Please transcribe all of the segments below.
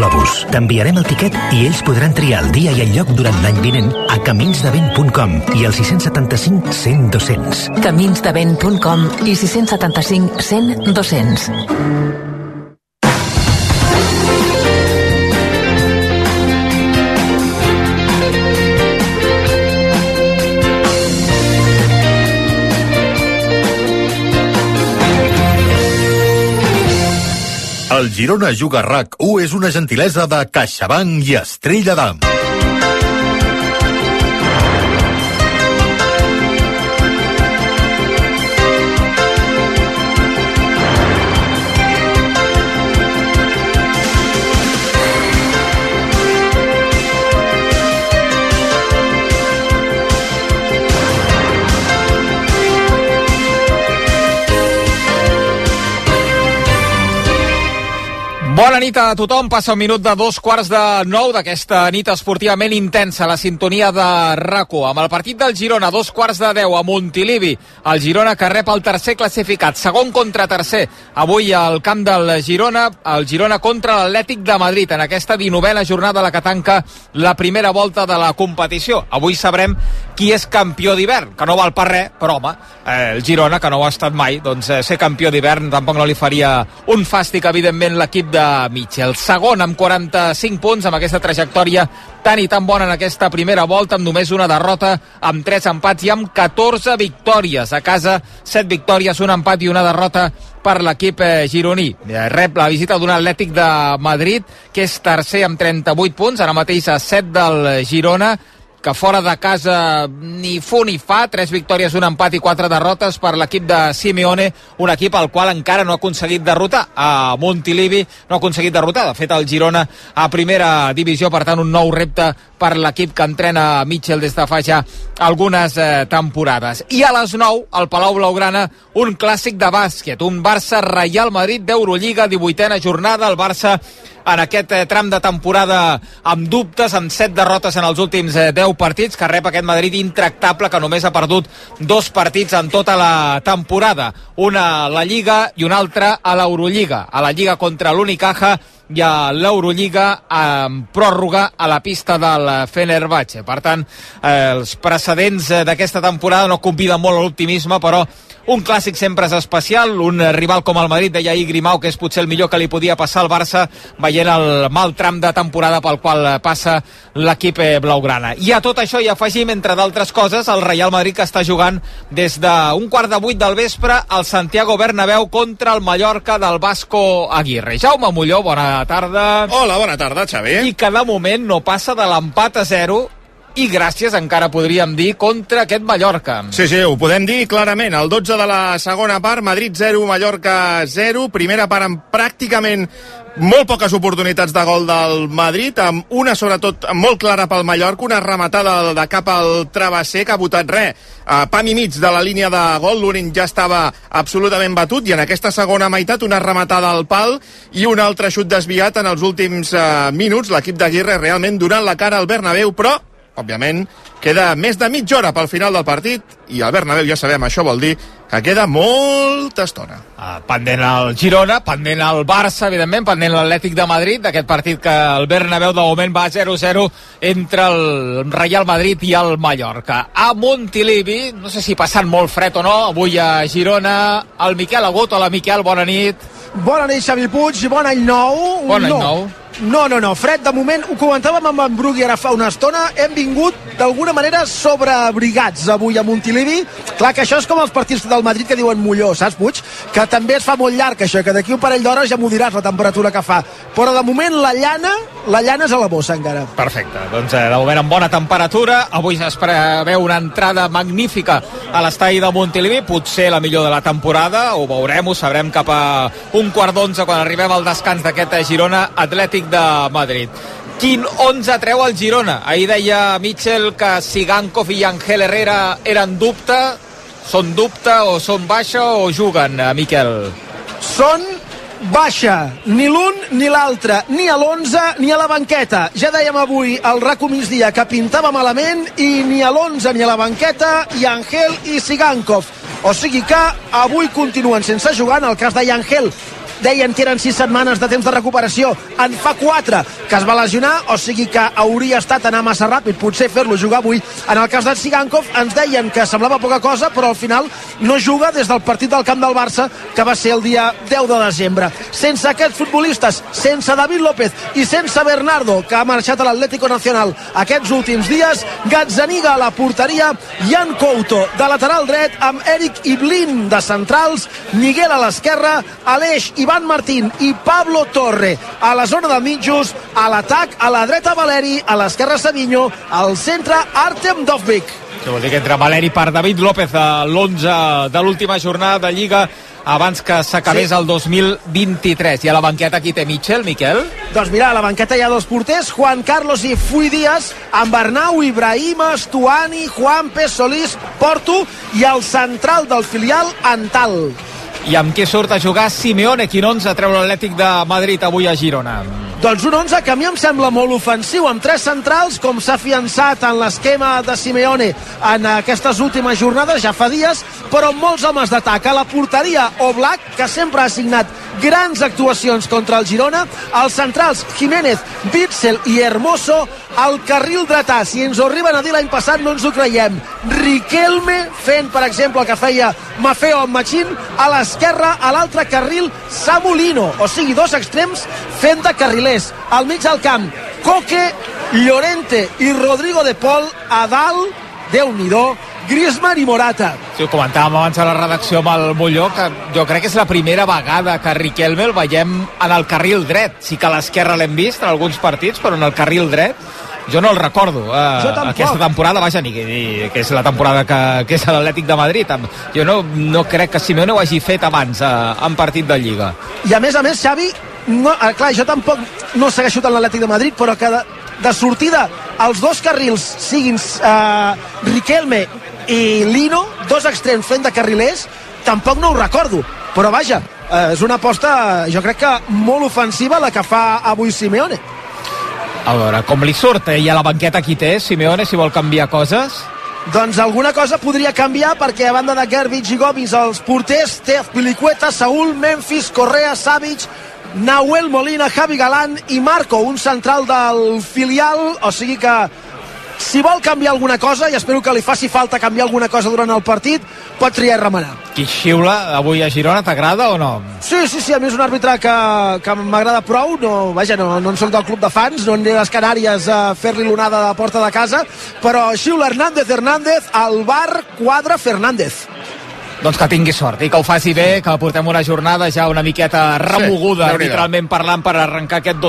globus. T'enviarem el tiquet i ells podran triar el dia i el lloc durant l'any vinent a caminsdevent.com i al 675 100 200. Caminsdevent.com i 675 100 200. El Girona Juga RAC1 és una gentilesa de CaixaBank i Estrella d'Am. Bona nit a tothom, passa un minut de 8:45 d'aquesta nit esportivament intensa, la sintonia de RAC1, amb el partit del Girona, 8:45 a Montilivi, el Girona que rep el tercer classificat, segon contra tercer, avui al camp del Girona, el Girona contra l'Atlètic de Madrid, en aquesta 19a jornada la que tanca la primera volta de la competició. Avui sabrem qui és campió d'hivern, que no val per res, però home, el Girona, que no ho ha estat mai, doncs ser campió d'hivern tampoc no li faria un fàstic, evidentment, l'equip de Mitchell. Segon amb 45 punts, amb aquesta trajectòria tan i tan bona en aquesta primera volta, amb només una derrota, amb 3 empats i amb 14 victòries. A casa, 7 victòries, un empat i una derrota per l'equip gironí. Rep la visita d'un Atlètic de Madrid, que és tercer amb 38 punts, ara mateix a 7 del Girona, que fora de casa ni fu ni fa, 3 victòries, un empat i 4 derrotes per l'equip de Simeone, un equip al qual encara no ha aconseguit derrotar. A Montilivi no ha aconseguit derrotar, de fet el Girona a primera divisió, per tant un nou repte per l'equip que entrena Mitchell des de fa ja algunes temporades. I a les 9, al Palau Blaugrana, un clàssic de bàsquet, un Barça-Reial Madrid d'Eurolliga, 18a jornada, el Barça en aquest tram de temporada amb dubtes, amb 7 derrotes en els últims 10 partits, que rep aquest Madrid intractable, que només ha perdut 2 partits en tota la temporada, una a la Lliga i un altre a l'Eurolliga, a la Lliga contra l'Unicaja i a l'Eurolliga amb pròrroga a la pista del Fenerbahçe. Per tant, els precedents d'aquesta temporada no conviden molt a l'optimisme, però un clàssic sempre és especial, un rival com el Madrid, deia ahir Grimau, que és potser el millor que li podia passar al Barça, veient el mal tram de temporada pel qual passa l'equip blaugrana. I a tot això hi afegim, entre d'altres coses, el Real Madrid, que està jugant des d'un 7:15 del vespre al Santiago Bernabéu contra el Mallorca del Vasco Aguirre. Jaume Molló, bona tarda. Hola, bona tarda, Xavi. I que de moment no passa de l'empat a 0, i gràcies, encara podríem dir, contra aquest Mallorca. Sí, ho podem dir clarament. El 12 de la segona part, Madrid 0, Mallorca 0. Primera part amb pràcticament molt poques oportunitats de gol del Madrid, amb una sobretot molt clara pel Mallorca, una rematada de cap al travesser que ha botat a pam i mig de la línia de gol. L'únic ja estava absolutament batut, i en aquesta segona meitat una rematada al pal i un altre xut desviat en els últims minuts. L'equip d'Aguirre realment donant la cara al Bernabéu, però òbviament, queda més de mitja hora pel final del partit, i al Bernabéu ja sabem, això vol dir que queda molta estona. Pendent el Girona, pendent el Barça, evidentment, pendent l'Atlètic de Madrid, d'aquest partit que el Bernabéu de moment va 0-0 entre el Real Madrid i el Mallorca. A Montilivi, no sé si passant molt fred o no, avui a Girona, el Miquel Agut. Hola, Miquel, bona nit. Bona nit, Xavi Puig, bon any nou. Bon any nou. No, fred de moment, ho comentàvem amb en Brugui ara fa una estona, hem vingut d'alguna manera sobreabrigats avui a Montilivi. Clar que això és com els partits del Madrid que diuen Molló, saps, Puig? Que també es fa molt llarg això, que d'aquí un parell d'hores ja m'ho diràs la temperatura que fa. Però de moment la llana és a la bossa encara. Perfecte, doncs de moment amb bona temperatura. Avui es preveu una entrada magnífica a l'estadi de Montilivi, potser la millor de la temporada, ho veurem, ho sabrem cap a 11:15 quan arribem al descans d'aquest Girona Atlètic de Madrid. Quin 11 treu el Girona? Ahir deia Mitchell que Sigankov i Ángel Herrera eren dubte. Són dubte o són baixa o juguen, Miquel? Són baixa, ni l'un ni l'altre, ni a l'11 ni a la banqueta. Ja dèiem avui al RAC1 migdia que pintava malament, i ni a l'11 ni a la banqueta i Ángel i Sigankov. O sigui que avui continuen sense jugar. En el cas d'Ángel, deien que eren 6 setmanes de temps de recuperació, en fa 4 que es va lesionar, o sigui que hauria estat anar massa ràpid, potser fer-lo jugar avui. En el cas de Tsigankov ens deien que semblava poca cosa, però al final no juga des del partit del camp del Barça, que va ser el dia 10 de desembre. Sense aquests futbolistes, sense David López i sense Bernardo, que ha marxat a l'Atlético Nacional aquests últims dies, Gazzaniga a la porteria, Jan Couto de lateral dret, amb Eric Iblin de centrals, Miguel a l'esquerra, Aleix, Ivan Martín i Pablo Torre a la zona de mitjos, a l'atac, a la dreta Valeri, a l'esquerra Savinho, al centre Artem Dovbyk. Això vol dir que entre Valeri per David López a l'11 de l'última jornada de Lliga abans que s'acabés el 2023. I a la banqueta aquí té Miquel? Doncs mira, a la banqueta hi ha 2 porters, Juan Carlos i Fui Díaz, amb Arnau, Ibrahima, Stuani, Juanpe, Solís, Porto i el central del filial, Antal. I amb què surt a jugar Simeone? Quin 11 treu l'Atlètic de Madrid avui a Girona? Doncs un 11 que a mi em sembla molt ofensiu, amb 3 centrals, com s'ha fiançat en l'esquema de Simeone en aquestes últimes jornades, ja fa dies, però amb molts homes d'atac. A la porteria, Oblak, que sempre ha signat grans actuacions contra el Girona, als centrals, Jiménez, Witzel i Hermoso, al carril dretà, si ens ho arriben a dir l'any passat no ens ho creiem, Riquelme fent, per exemple, el que feia Maffeo amb Machín, a l'esquerra, a l'altre carril, Samulino, o sigui, 2 extrems fent de carrilers. Al mig del camp, Coque, Llorente i Rodrigo de Paul, a dalt, Déu-n'hi-do, Griezmann i Morata. Sí, ho comentàvem abans a la redacció amb el Molló, que jo crec que és la primera vegada que Riquelme el veiem en el carril dret. Sí que a l'esquerra l'hem vist en alguns partits, però en el carril dret jo no el recordo. Aquesta temporada, vaja, ni que és la temporada que és a l'Atlètic de Madrid. Jo no crec que Simeone ho hagi fet abans en partit de Lliga. I a més, Xavi, clar, jo tampoc no segueixo tant l'Atlètic de Madrid, però que de sortida els 2 carrils siguin Riquelme i Lino, 2 extrems fent de carrilers, tampoc no ho recordo, però vaja, és una aposta jo crec que molt ofensiva la que fa avui Simeone. A veure, com li surt, i a la banqueta qui té Simeone, si vol canviar coses? Doncs alguna cosa podria canviar, perquè a banda de Gervich i Gomis, els porters té Azpilicueta, Saúl, Memphis, Correa, Savic, Nahuel Molina, Javi Galán i Marco, un central del filial, o sigui que si vol canviar alguna cosa, i espero que li faci falta canviar alguna cosa durant el partit, pot triar i remenar. Qui xiula avui a Girona, t'agrada o no? Sí, a mi és un àrbitre que m'agrada prou, no en soc del club de fans, no aniré a les Canàries a fer-li l'onada de la porta de casa, però xiula Hernández, al bar quadra Fernández. Doncs que tingui sort i que ho faci bé, que portem una jornada ja una miqueta remoguda, sí, literalment parlant, per arrencar aquest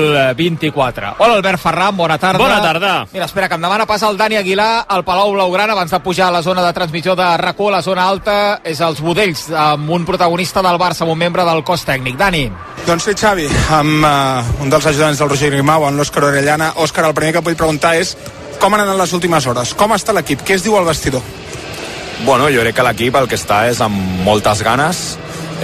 2024. Hola, Albert Ferran, bona tarda. Bona tarda. Mira, espera, que em demana pas el Dani Aguilar al Palau Blaugrana abans de pujar a la zona de transmissió de RAC1, la zona alta és els Budells, amb un protagonista del Barça, amb un membre del cos tècnic. Dani. Doncs sí, Xavi, amb un dels ajudants del Roger Grimau, amb l'Òscar Orellana. Òscar, el primer que vull preguntar és com han anat les últimes hores? Com està l'equip? Què es diu al vestidor? Bueno, jo crec que l'equip el que està és amb moltes ganes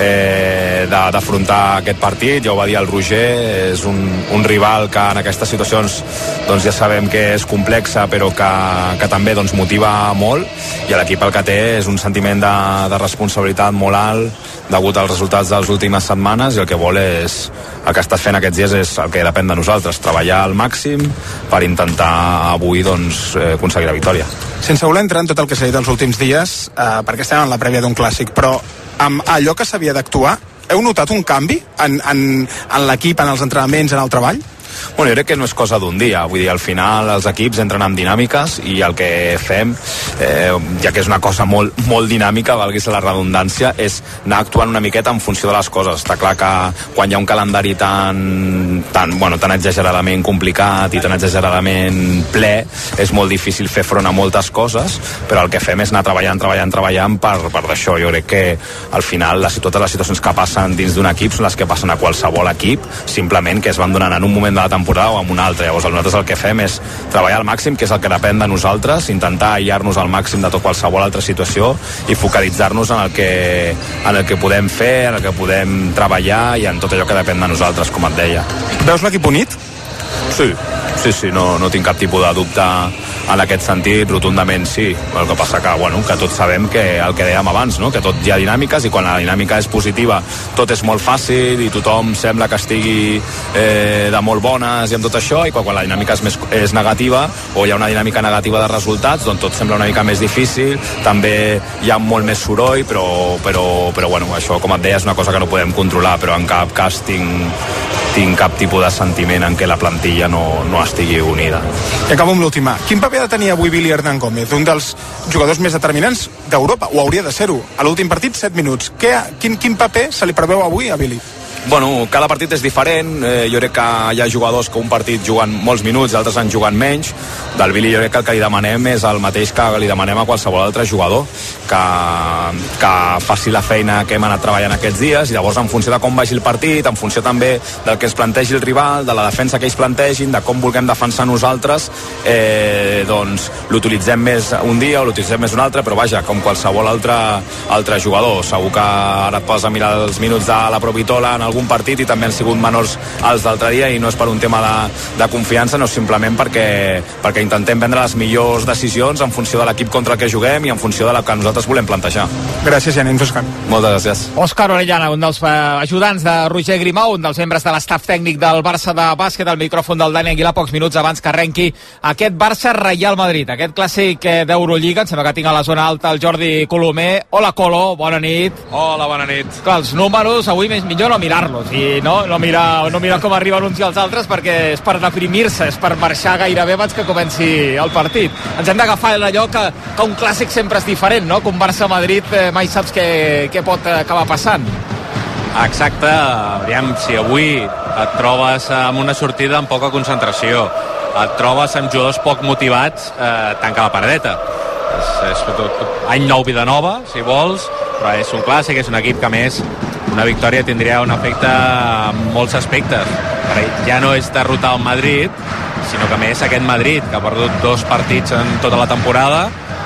d'afrontar aquest partit. Ja ho va dir el Roger, és un rival que en aquestes situacions doncs ja sabem que és complexa, però que també doncs motiva molt, i l'equip el que té és un sentiment de responsabilitat molt alt degut als resultats de les últimes setmanes, i el que vol és, el que estàs fent aquests dies és el que depèn de nosaltres, treballar al màxim per intentar avui doncs aconseguir la victòria. Sense voler entrar en tot el que s'ha dit els últims dies, perquè estem en la prèvia d'un clàssic, però amb allò que s'havia d'actuar, heu notat un canvi en l'equip, en els entrenaments, en el treball? Bueno, jo crec que no és cosa d'un dia, vull dir, al final els equips entren amb dinàmiques, i el que fem, ja que és una cosa molt, molt dinàmica, valguis la redundància, és anar actuant una miqueta en funció de les coses. Està clar que quan hi ha un calendari tan exageradament complicat i tan exageradament ple, és molt difícil fer front a moltes coses, però el que fem és anar treballant per d'això. Jo crec que al final totes les situacions que passen dins d'un equip són les que passen a qualsevol equip, simplement que es van donant en un moment de la temporada o en un altre. Llavors nosaltres el que fem és treballar al màxim, que és el que depèn de nosaltres, intentar aïllar-nos al màxim de tot qualsevol altra situació i focalitzar-nos en el que podem fer, en el que podem treballar i en tot allò que depèn de nosaltres, com et deia. Veus l'equip unit? Sí, no tinc cap tipus de dubte en aquest sentit, rotundament sí. El que passa que tots sabem que el que dèiem abans, no? Que tot hi ha dinàmiques i quan la dinàmica és positiva tot és molt fàcil i tothom sembla que estigui de molt bones i amb tot això, i quan la dinàmica és negativa o hi ha una dinàmica negativa de resultats, doncs tot sembla una mica més difícil, també hi ha molt més soroll, però això, com et deia, és una cosa que no podem controlar, però en cap cas tinc cap tipus de sentiment en què la plantilla no estigui unida. I acabo amb l'última. Quin paper ha de tenir avui Billy Hernán Gómez, un dels jugadors més determinants d'Europa, o hauria de ser-ho? A l'últim partit, 7 minuts. Quin paper se li preveu avui a Billy? Bueno, cada partit és diferent. Jo crec que hi ha jugadors que un partit juguen molts minuts, altres en juguen menys. Del Billy jo crec que el que li demanem és el mateix que li demanem a qualsevol altre jugador, que faci la feina que hem anat treballant aquests dies, i llavors en funció de com vagi el partit, en funció també del que es plantegi el rival, de la defensa que ells plantegin, de com vulguem defensar nosaltres, doncs l'utilitzem més un dia o l'utilitzem més un altre, però vaja, com qualsevol altre jugador. Segur que ara et poses a mirar els minuts de la Provitola en algun partit i també han sigut menors els d'altre dia, i no és per un tema de confiança, no, simplement perquè intentem prendre les millors decisions en funció de l'equip contra el que juguem i en funció de la que nosaltres volem plantejar. Gràcies, Janins, Òscar. Moltes gràcies. Òscar Orellana, un dels ajudants de Roger Grimau, un dels membres de l'estaf tècnic del Barça de bàsquet, al micròfon del Dani Aguilar, pocs minuts abans que arrenqui aquest Barça-Real Madrid, aquest clàssic d'Eurolliga. Em sembla que tinc a la zona alta el Jordi Colomer. Hola, Colo, bona nit. Hola, bona nit. Clar, els números, avui millor no mirar-los i no mirar com arriben uns i els altres, perquè és per deprimir-se, és per marxar gairebé abans que comenci el partit. Ens hem d'agafar allò que un clàssic sempre és diferent, no? Que un Barça-Madrid mai saps què pot acabar passant. Exacte, aviam, si avui et trobes amb una sortida amb poca concentració, et trobes amb jugadors poc motivats, tanca la paradeta. És any nou, vida nova, si vols, però és un clàssic, és un equip que, a més, una victòria tindria un efecte en molts aspectes. Ja no és derrotar el Madrid, sinó que, a més, aquest Madrid, que ha perdut 2 partits en tota la temporada,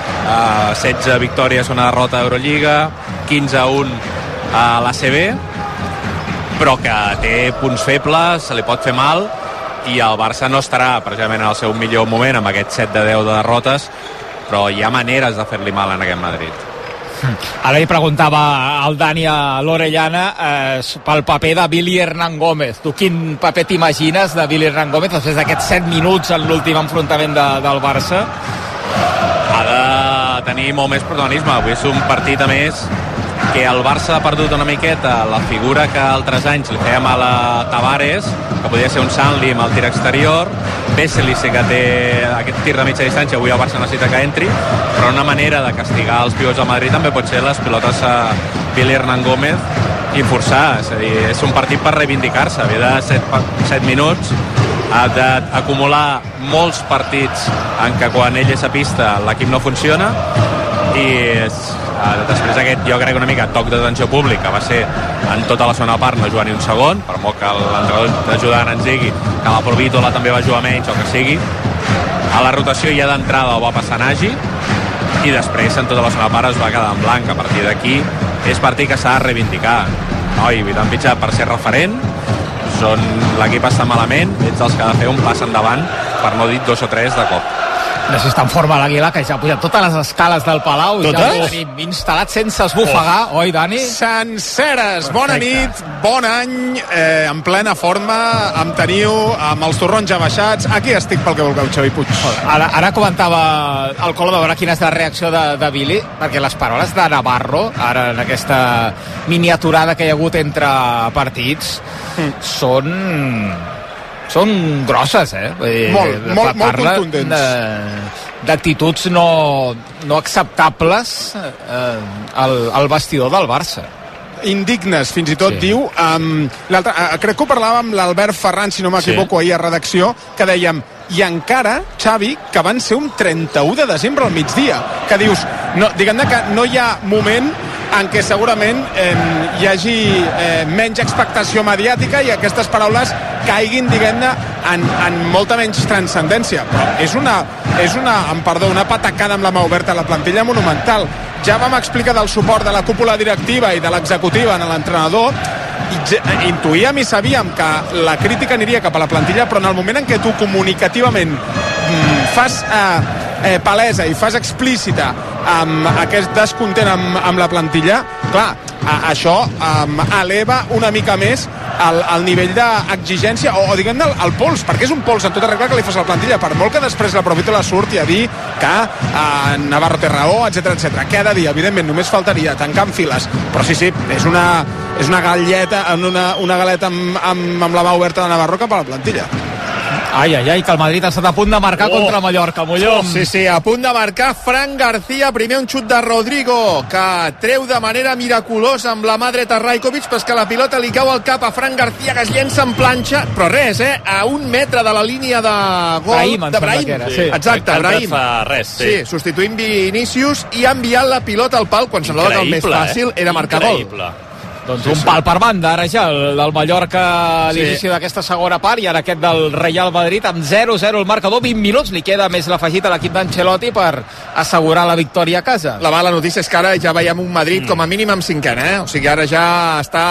16 victòries, una derrota a Eurolliga, 15-1 a l'ACB, però que té punts febles, se li pot fer mal, i el Barça no estarà precisament en el seu millor moment amb aquest 7-10 de derrotes, però hi ha maneres de fer-li mal en aquest Madrid. Ara li preguntava al Dani a l'Orellana pel paper de Billy Hernán Gómez. Tu quin paper t'imagines de Billy Hernán Gómez després d'aquests 7 minuts en l'últim enfrontament del Barça? Ha de tenir molt més protagonisme. Avui és un partit, a més, que el Barça ha perdut una miqueta la figura que altres anys li fèiem a la Tavares, que podia ser un Sanli amb el tir exterior. Vesely sí que té aquest tir de mitja distància, avui el Barça necessita que entri, però una manera de castigar els pivots del Madrid també pot ser les pilotes a Billy Hernán Gómez i forçar, és a dir, és un partit per reivindicar-se. Ve de 7 minuts, ha d'acumular molts partits en què quan ell és a pista l'equip no funciona, i després aquest, jo crec, una mica toc d'atenció pública va ser en tota la segona part no jugar ni un segon, per molt que l'entrenador d'ajudant ens digui que la Provitola també va jugar menys o que sigui. A la rotació ja d'entrada ho va passar Nagy, i després en tota la segona part es va quedar en blanc. A partir d'aquí és partit que s'ha de reivindicar, no? I t'han pitjat per ser referent, l'equip està malament, ets els que ha de fer un pas endavant, per no dir 2 o 3 de cop. No sé si està en forma l'Aguilar, que ja ha pujat totes les escales del Palau. Totes? Ja ho tenim instal·lat sense esbufegar, oi, Dani? Senceres! Bona nit, bon any, en plena forma, em teniu, amb els torrons ja baixats. Aquí estic pel que vulgueu, Xavi Puig. Ara comentava el Colo de veure quina és la reacció de Billy, perquè les paraules de Navarro, ara en aquesta miniaturada que hi ha hagut entre partits, són grosses, Molt contundents. D'actituds no acceptables al vestidor del Barça. Indignes, fins i tot, sí. Diu. Crec que ho parlàvem amb l'Albert Ferran, si no m'equivoco, ahir a redacció, que dèiem, i encara, Xavi, que van ser un 31 de desembre al migdia, que dius, diguem-ne que no hi ha moment en què segurament hi hagi menys expectació mediàtica i aquestes paraules caiguin, diguem-ne, en molta menys transcendència. Però és una patacada amb la mà oberta a la plantilla monumental. Ja vam explicar del suport de la cúpula directiva i de l'executiva en l'entrenador, i intuïem i sabíem que la crítica aniria cap a la plantilla, però en el moment en què tu comunicativament fas palesa i fas explícita aquest descontent amb la plantilla, clar, això eleva una mica més el nivell d'exigència o diguem-ne el pols, perquè és un pols en tota regla que li fas a la plantilla, per molt que després la Provitola surti a dir que Navarro té raó, etc. Què ha de dir? Evidentment, només faltaria tancar en files, però sí, és una galeta amb la mà oberta de Navarro cap a la plantilla. Ai, que el Madrid ha estat a punt de marcar contra el Mallorca, Mollom. Sí, a punt de marcar Fran García, primer un xut de Rodrigo, que treu de manera miraculosa amb la mà dreta Rajkovic, però és que la pilota li cau al cap a Fran García, que es llença en planxa, però res, a 1 metre de la línia de gol de Brahim. Sí. Exacte, Brahim. Sí, substituint Vinícius i ha enviat la pilota al pal, quan semblava que el més fàcil era marcar gol. Doncs un pal per banda, ara ja, el del Mallorca a l'inici d'aquesta segona part, i ara aquest del Real Madrid amb 0-0 el marcador, 20 minuts, li queda més l'afegit a l'equip d'Ancelotti per assegurar la victòria a casa. La mala notícia és que ara ja veiem un Madrid com a mínim amb cinquena, o sigui, ara ja està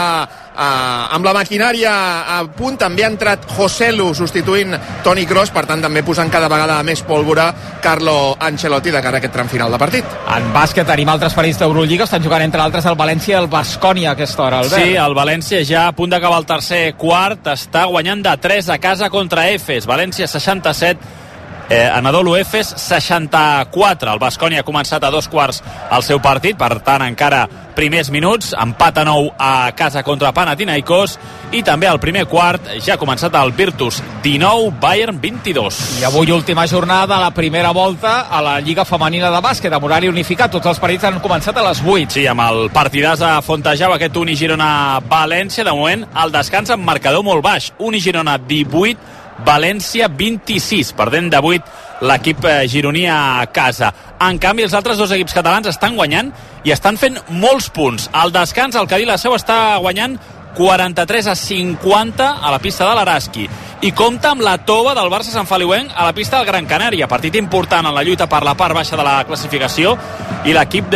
amb la maquinària a punt. També ha entrat Joselu substituint Toni Kroos, per tant també posant cada vegada més pólvora Carlo Ancelotti de cara a aquest tram final de partit. En bàsquet tenim altres partits d'Eurolliga, estan jugant entre altres el València i el Baskonia a aquesta hora, Albert. Sí, el València ja a punt d'acabar el tercer quart, està guanyant de 3 a casa contra Efes. València 67, Anadolu Efes 64. El Baskonia ha començat a 2 quarts el seu partit, per tant encara primers minuts, empat a 9 a casa contra Panathinaikos, i també al primer quart ja ha començat el Virtus 19, Bayern 22. I avui última jornada a la primera volta a la Lliga Femenina de Bàsquet, amb horari unificat. Tots els partits han començat a les 8. Sí, amb el partidàs a Fontejau, aquest Uni Girona-València, de moment el descans amb marcador molt baix. Uni Girona 18, València 26, perdent de 8 l'equip gironí a casa. En canvi, els altres dos equips catalans estan guanyant i estan fent molts punts. Al descans, el Cadí la Seu està guanyant 43 a 50 a la pista de l'Araski, i compta amb la tova del Barça Sant Feliuenc a la pista del Gran Canària. Partit important en la lluita per la part baixa de la classificació, i l'equip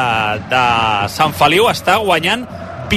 de Sant Feliu està guanyant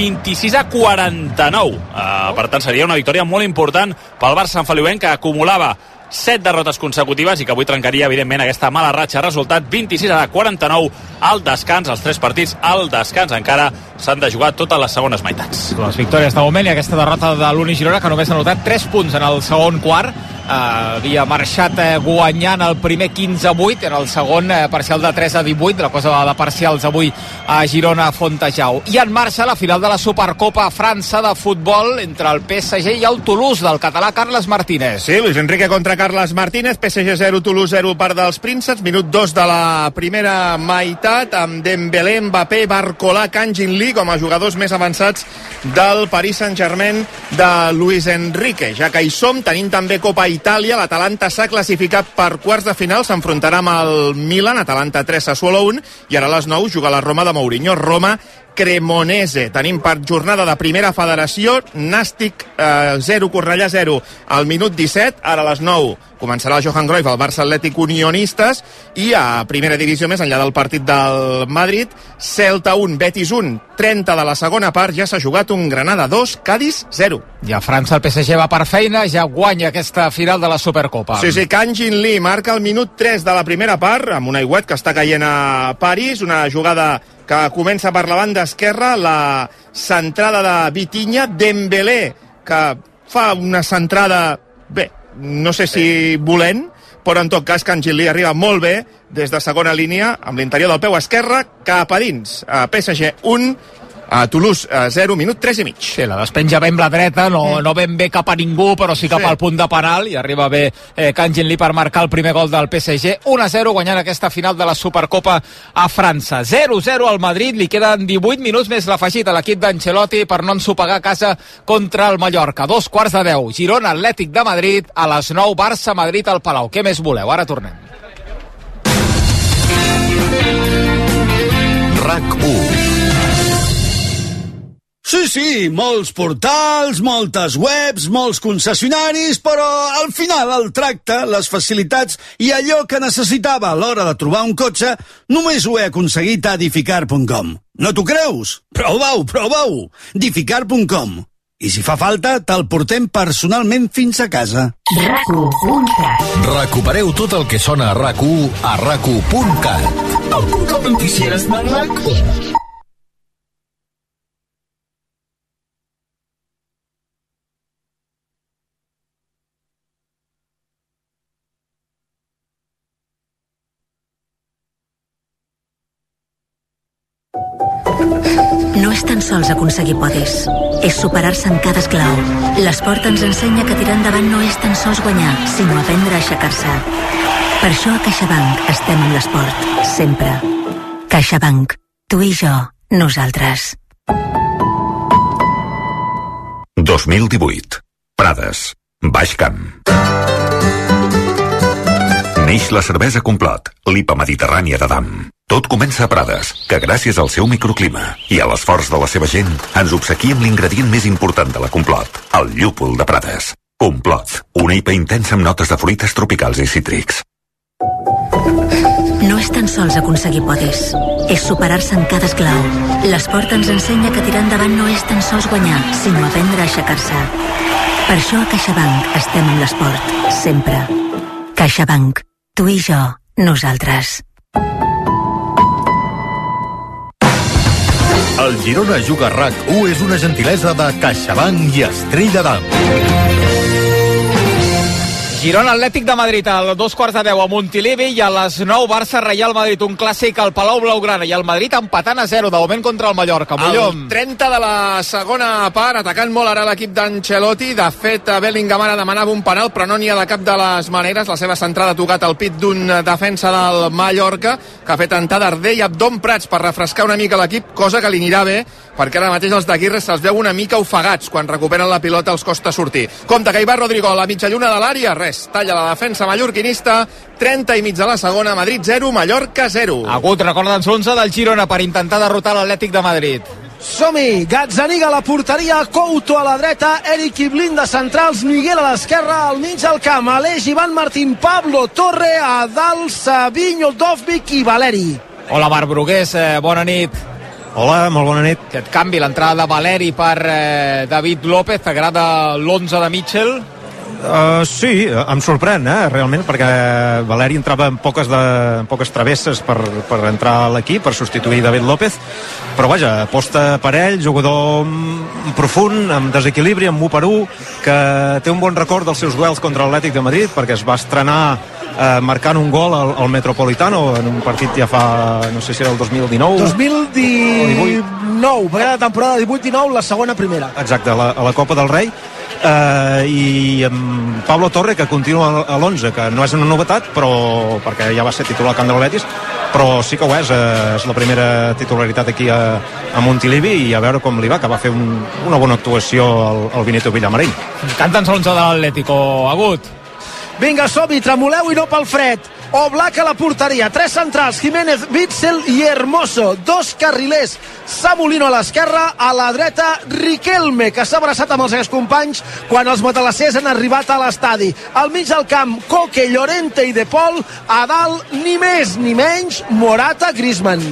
26 a 49. Per tant, seria una victòria molt important pel Barça Sant Feliuenc, que acumulava 7 derrotes consecutives i que avui trencaria, evidentment, aquesta mala ratxa. Resultat 26 a 49 al descans. Els 3 partits al descans encara s'han de jugar totes les segones meitats. Les victòries de moment i aquesta derrota de l'Uni Girona, que només ha anotat 3 punts en el segon quart. Havia marxat guanyant el primer 15-8, en el segon parcial de 3-18, la cosa va de parcials avui a Girona Fontejau. I en marxa la final de la Supercopa a França de futbol entre el PSG i el Toulouse del català Carles Martínez. Sí, Luis Enrique contra Carles Martínez, PSG 0, Toulouse 0, part dels prínceps, minut 2 de la primera meitat, amb Dembélé, Mbappé, Barcola, Kangin Lee com a jugadors més avançats del Paris Saint-Germain de Luis Enrique. Ja que hi som, tenim també Copa Itàlia, l'Atalanta s'ha classificat per quarts de final, s'enfrontarà amb el Milan, Atalanta 3, Sassuolo 1, i ara a les 9 juga la Roma de Mourinho, Roma Cremonese. Tenim per jornada de primera federació Nàstic 0, Cornellà 0 al minut 17, ara a les 9 començarà el Johan Cruyff, el Barça Atlètic Unionistes, i a primera divisió, més enllà del partit del Madrid, Celta 1, Betis 1, 30 de la segona part, ja s'ha jugat un Granada 2, Cádiz 0. I a França el PSG va per feina, ja guanya aquesta final de la Supercopa. Sí, Kangin Lee marca el minut 3 de la primera part, amb un aigüet que està caient a París, una jugada que comença per la banda esquerra, la centrada de Vitinha, Dembélé, que fa una centrada, bé, no sé si volent, però en tot cas Kangin Lee arriba molt bé des de segona línia, amb l'interior del peu esquerre, cap a dins. PSG 1, a Toulouse 0, minut 3 i mig. Sí, la despenja ben la dreta, no ben bé cap a ningú, però sí cap al punt de penal, i arriba bé Kangin Lee per marcar el primer gol del PSG. 1-0 guanyant aquesta final de la Supercopa a França. 0-0 al Madrid, li queden 18 minuts més l'afegit a l'equip d'Ancelotti per no ensopegar a casa contra el Mallorca. 2:15. Girona Atlètic de Madrid, a les 9 Barça Madrid al Palau. Què més voleu? Ara tornem. RAC1. Sí, molts portals, moltes webs, molts concessionaris, però al final el tracte, les facilitats i allò que necessitava a l'hora de trobar un cotxe només ho he aconseguit a Edificar.com. No t'ho creus? Prova-ho! Edificar.com. I si fa falta, te'l portem personalment fins a casa. RAC1.cat. Recupereu tot el que sona a RAC1 a RAC1.cat. El portal de notícies de RAC1. No és tan sols aconseguir podis, és superar-se en cada esclau. L'esport ens ensenya que tirar endavant no és tan sols guanyar, sinó aprendre a aixecar-se. Per això a CaixaBank estem amb l'esport, sempre. CaixaBank, tu i jo, nosaltres. 2018. Prades, Baix Camp. Neix la cervesa Complot, l'IPA mediterrània d'Adam. Tot comença a Prades, que gràcies al seu microclima i a l'esforç de la seva gent ens obsequia amb l'ingredient més important de la Complot, el llúpol de Prades. Complot, una IPA intensa amb notes de fruites tropicals i cítrics. No és tan sols aconseguir podis, és superar-se en cada esclau. L'esport ens ensenya que tirar endavant no és tan sols guanyar, sinó aprendre a aixecar-se. Per això a CaixaBank estem amb l'esport, sempre. CaixaBank, tu i jo, nosaltres. El Girona Juga RAC1 és una gentilesa de CaixaBank i Estrella d'Am. Girona Atlètic de Madrid a 2:15 a Montilivi i a les 9 Barça Reial Madrid, un clàssic al Palau Blaugrana, i el Madrid empatant a 0 de moment contra el Mallorca. El 30 de la segona part, atacant molt ara l'equip d'Ancelotti. De fet, Bellingham ara demanava un penal, però no n'hi ha de cap de les maneres. La seva centrada ha tocat el pit d'un defensa del Mallorca, que ha fet entrar Darder i Abdon Prats per refrescar una mica l'equip, cosa que li anirà bé, perquè ara mateix els d'Aguirre se'ls veu una mica ofegats. Quan recuperen la pilota els costa sortir. Compte que hi va Rodrigo a la mitja lluna de l'àrea, res. Talla la defensa mallorquinista, 30 i mig de la segona, Madrid 0, Mallorca 0. Agut, recorda'ns l'11 del Girona per intentar derrotar l'Atlètic de Madrid. Som-hi! Gazzaniga a la porteria, Couto a la dreta, Eric Iblin de centrals, Miguel a l'esquerra, al mig del camp, Aleix, Ivan Martín, Pablo Torre, Adal, Savinho, Dovvik i Valeri. Hola, Marc Brugués, bona nit. Hola, molt bona nit. Aquest canvi, l'entrada de Valeri per David López, t'agrada l'11 de Mitchell? Sí, em sorprèn, realment, perquè Valeri entrava en poques travesses per entrar a l'equip, per substituir David López, però vaja, aposta per ell, jugador profund, amb desequilibri, amb 1-1, que té un bon record dels seus duels contra l'Atlètic de Madrid, perquè es va estrenar marcant un gol al Metropolitano en un partit ja fa, no sé si era el 2019 2019, primera temporada 18-19, la segona primera. Exacte, a la Copa del Rei. I amb Pablo Torre, que continua a l'11, que no és una novetat, però perquè ja va ser titular al camp de l'Atlètic, però sí que ho és la primera titularitat aquí a Montilivi, i a veure com li va, que va fer una bona actuació al Benito Villamarín. Canta'ns l'11 de l'Atlético, Agut. Vinga, som-hi, tremoleu i no pel fred. Oblak a la porteria, 3 centrals, Jiménez, Witzel i Hermoso, 2 carrilers, Samulino a l'esquerra, a la dreta Riquelme, que s'ha abraçat amb els seus companys quan els matalassers han arribat a l'estadi. Al mig del camp, Coque, Llorente i De Paul, a dalt ni més ni menys Morata, Griezmann.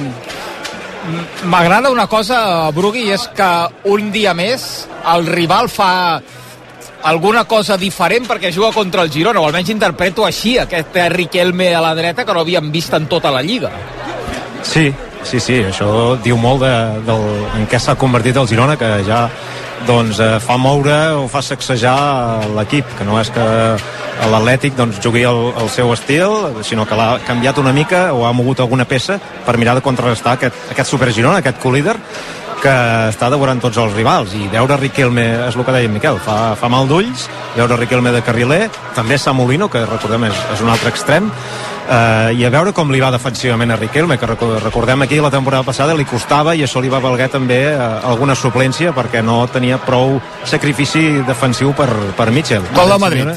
M'agrada una cosa, Brugui, i és que un dia més el rival fa alguna cosa diferent perquè juga contra el Girona, o almenys interpreto així aquest Riquelme a la dreta que no havíem vist en tota la Lliga. Sí, això diu molt en què s'ha convertit el Girona, que ja fa moure o fa sacsejar l'equip, que no és que l'Atlètic jugui el seu estil, sinó que l'ha canviat una mica o ha mogut alguna peça per mirar de contrarrestar aquest Super Girona, aquest co-líder que està devorant tots els rivals. I veure Riquelme, és el que deia Miquel, fa mal d'ulls, veure Riquelme de carriler, també Samulino, que recordem és un altre extrem, i a veure com li va defensivament a Riquelme, que recordem aquí la temporada passada li costava, i això li va valer també alguna suplència perquè no tenia prou sacrifici defensiu per Mitchell. Gol del Madrid.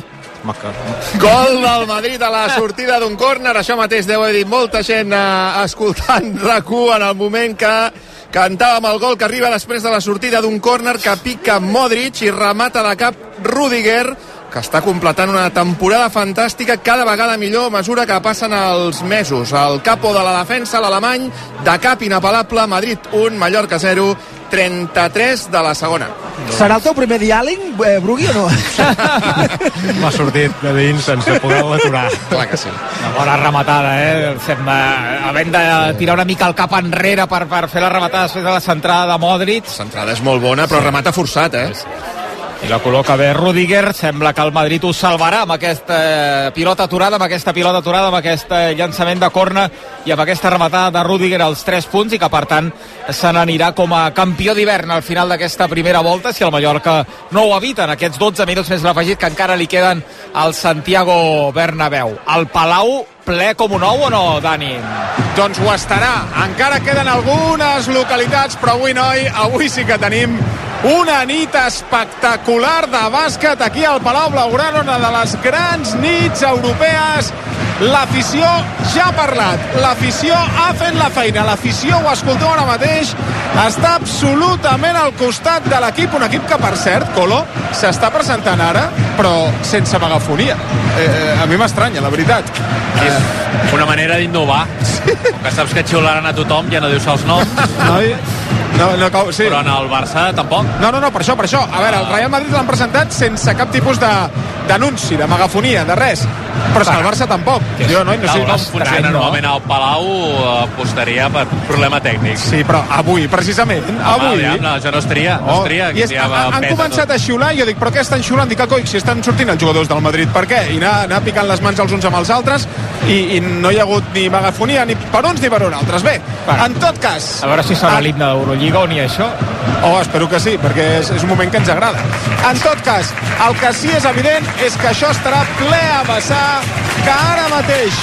Gol del Madrid a la sortida d'un córner. Això mateix deu haver dit molta gent escoltant RAC1 en el moment que cantàvem el gol que arriba després de la sortida d'un córner, que pica Modric i remata de cap Rudiger, que està completant una temporada fantàstica, cada vegada millor a mesura que passen els mesos. El capo de la defensa, l'alemany, de cap inapel·lable, Madrid 1, Mallorca 0, 33 de la segona. Serà el teu primer diàleg, Brugui, o no? M'ha sortit de dins sense poder-la aturar. Clar que sí. Una bona rematada, havent de tirar una mica el cap enrere per fer la rematada després de la centrada de Modric. La centrada és molt bona, però remata forçat, I la col·loca bé Rüdiger. Sembla que el Madrid ho salvarà amb aquesta pilota aturada, amb aquest llançament de corna i amb aquesta rematada de Rüdiger als 3 punts, i que per tant se n'anirà com a campió d'hivern al final d'aquesta primera volta, si el Mallorca no ho evita en aquests 12 minuts més l'afegit que encara li queden al Santiago Bernabéu. El Palau ple com un ou o no, Dani? Doncs ho estarà. Encara queden algunes localitats, però avui sí que tenim una nit espectacular de bàsquet aquí al Palau Blaugrana, una de les grans nits europees. L'afició ja ha parlat, l'afició ha fet la feina, l'afició, ho escolteu ara mateix, està absolutament al costat de l'equip, un equip que, per cert, Colo, s'està presentant ara, però sense megafonia. A mi m'estranya, la veritat. És una manera d'innovar. Com que saps que xiularan a tothom, ja no dius els noms. Sí. Però en el Barça tampoc. No, per això. A veure, el Real Madrid l'han presentat sense cap tipus d'anunci, de megafonia, de res. Però és que el Barça tampoc. Jo no sé com funciona normalment al Palau, apostaria per problema tècnic. Sí, però avui, precisament, avui... Ja no estaria. Han començat a xiular i jo dic, però què estan xiulant? Dic, coi, si estan sortint els jugadors del Madrid, per què? I anar picant les mans els uns amb els altres i no hi ha hagut ni megafonia ni per uns ni per uns altres. Bé, en tot cas... A veure si serà l'himne d'Eurolliga o ni això. Espero que sí, perquè és un moment que ens agrada. En tot cas, el que sí és evident és que això estarà ple a vessar, que ara mateix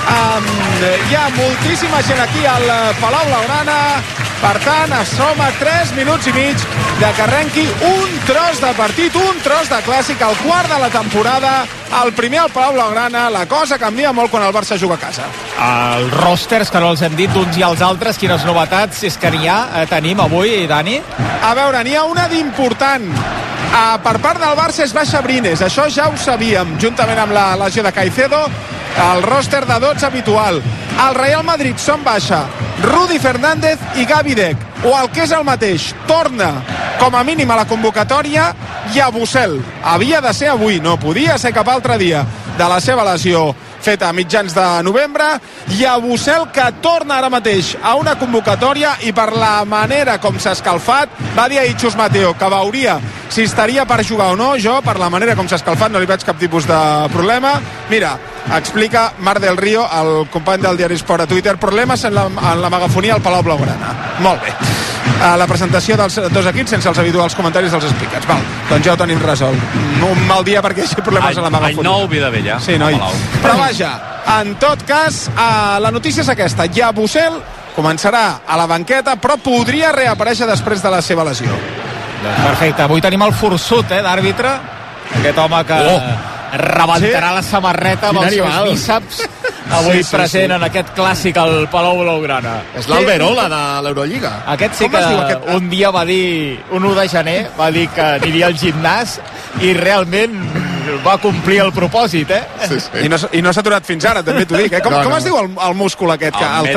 hi ha moltíssima gent aquí al Palau Blaugrana. Per tant, som a 3 minuts i mig de que arrenqui un tros de partit, un tros de clàssic, el quart de la temporada, el primer al Palau Blaugrana. La cosa canvia molt quan el Barça juga a casa. Els rosters, que no els hem dit d'uns i els altres, quines novetats és que n'hi ha, tenim avui, Dani? A veure, n'hi ha una d'important. Per part del Barça és baixa Brines, això ja ho sabíem, juntament amb la lesió de Caicedo, el roster de 12 habitual. Al Real Madrid són baixa Rudi Fernández i Gavi Deck, o el que és el mateix, torna com a mínim a la convocatòria Yabusel. Havia de ser avui, no podia ser cap altre dia de la seva lesió feta a mitjans de novembre. Yabusel, que torna ara mateix a una convocatòria, i per la manera com s'ha escalfat, va dir a Ichus Mateo que veuria si estaria per jugar o no. Jo, per la manera com s'ha escalfat, no li veig cap tipus de problema. Mira, explica Marc del Río, el company del diari Esport, a Twitter: problemes en la megafonia al Palau Blaugrana. Molt bé. La presentació dels dos equips sense els habituals comentaris dels expliques. Val, doncs ja ho tenim resolt. Un mal dia perquè hi hagi problemes a la megafonia. Any nou, vida vella. Sí, noi. Però vaja, en tot cas, la notícia és aquesta. Yabusel començarà a la banqueta, però podria reaparèixer després de la seva lesió. Perfecte, avui tenim el forçut, d'àrbitre, aquest home que rebentarà la samarreta amb els seus bíceps, avui present en aquest clàssic al Palau Blaugrana. És l'Alberola de l'Eurolliga. Aquest sí que un dia va dir, un 1 de gener, va dir que aniria al gimnàs i realment va complir el propòsit, Sí. I no s'ha aturat fins ara, també t'ho dic, Com es diu el múscul aquest?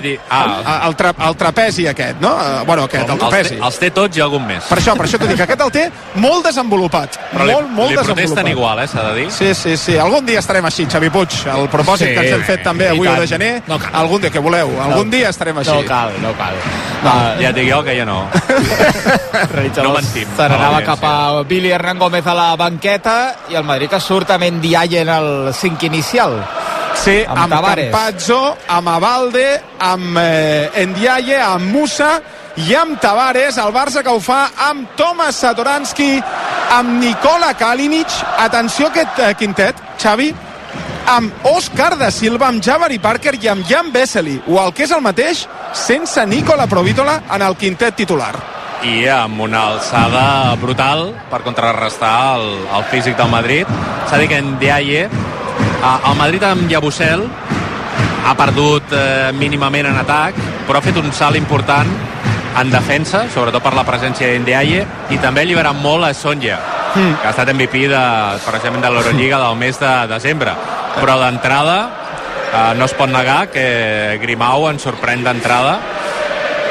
El trapezi aquest, no? Bueno, aquest, el trapezi. Els té tots i algun més. Per això t'ho dic, aquest el té molt desenvolupat. Però molt li protesten igual, s'ha de dir. Sí. Algun dia estarem així, Xavi Puig. El propòsit que ens hem fet també avui 1 de gener, algun dia, que voleu, algun dia estarem així. No cal. Ja et dic jo que ja no. No mentim. Se n'anava cap a Billy Hernán Gómez a la banqueta, i el Madrid que surt amb Ndiaye en el 5 inicial. Sí, amb Campazzo, amb Abalde, amb Ndiaye, amb Musa i amb Tavares. El Barça que ho fa amb Tomas Satoranski, amb Nikola Kalinic. Atenció a aquest quintet, Xavi, amb Òscar da Silva, amb Jabari Parker i amb Jan Vesely, o el que és el mateix, sense Nicola Provítola en el quintet titular. I amb una alçada brutal per contrarrestar el físic del Madrid. S'ha dit que Ndiaye, el Madrid amb Yabusel ha perdut mínimament en atac, però ha fet un salt important en defensa, sobretot per la presència d'Ndiaye, i també ha alliberat molt a Sonja, que ha estat MVP precisament de l'Eurolliga del mes de desembre. Però d'entrada no es pot negar que Grimau ens sorprèn d'entrada,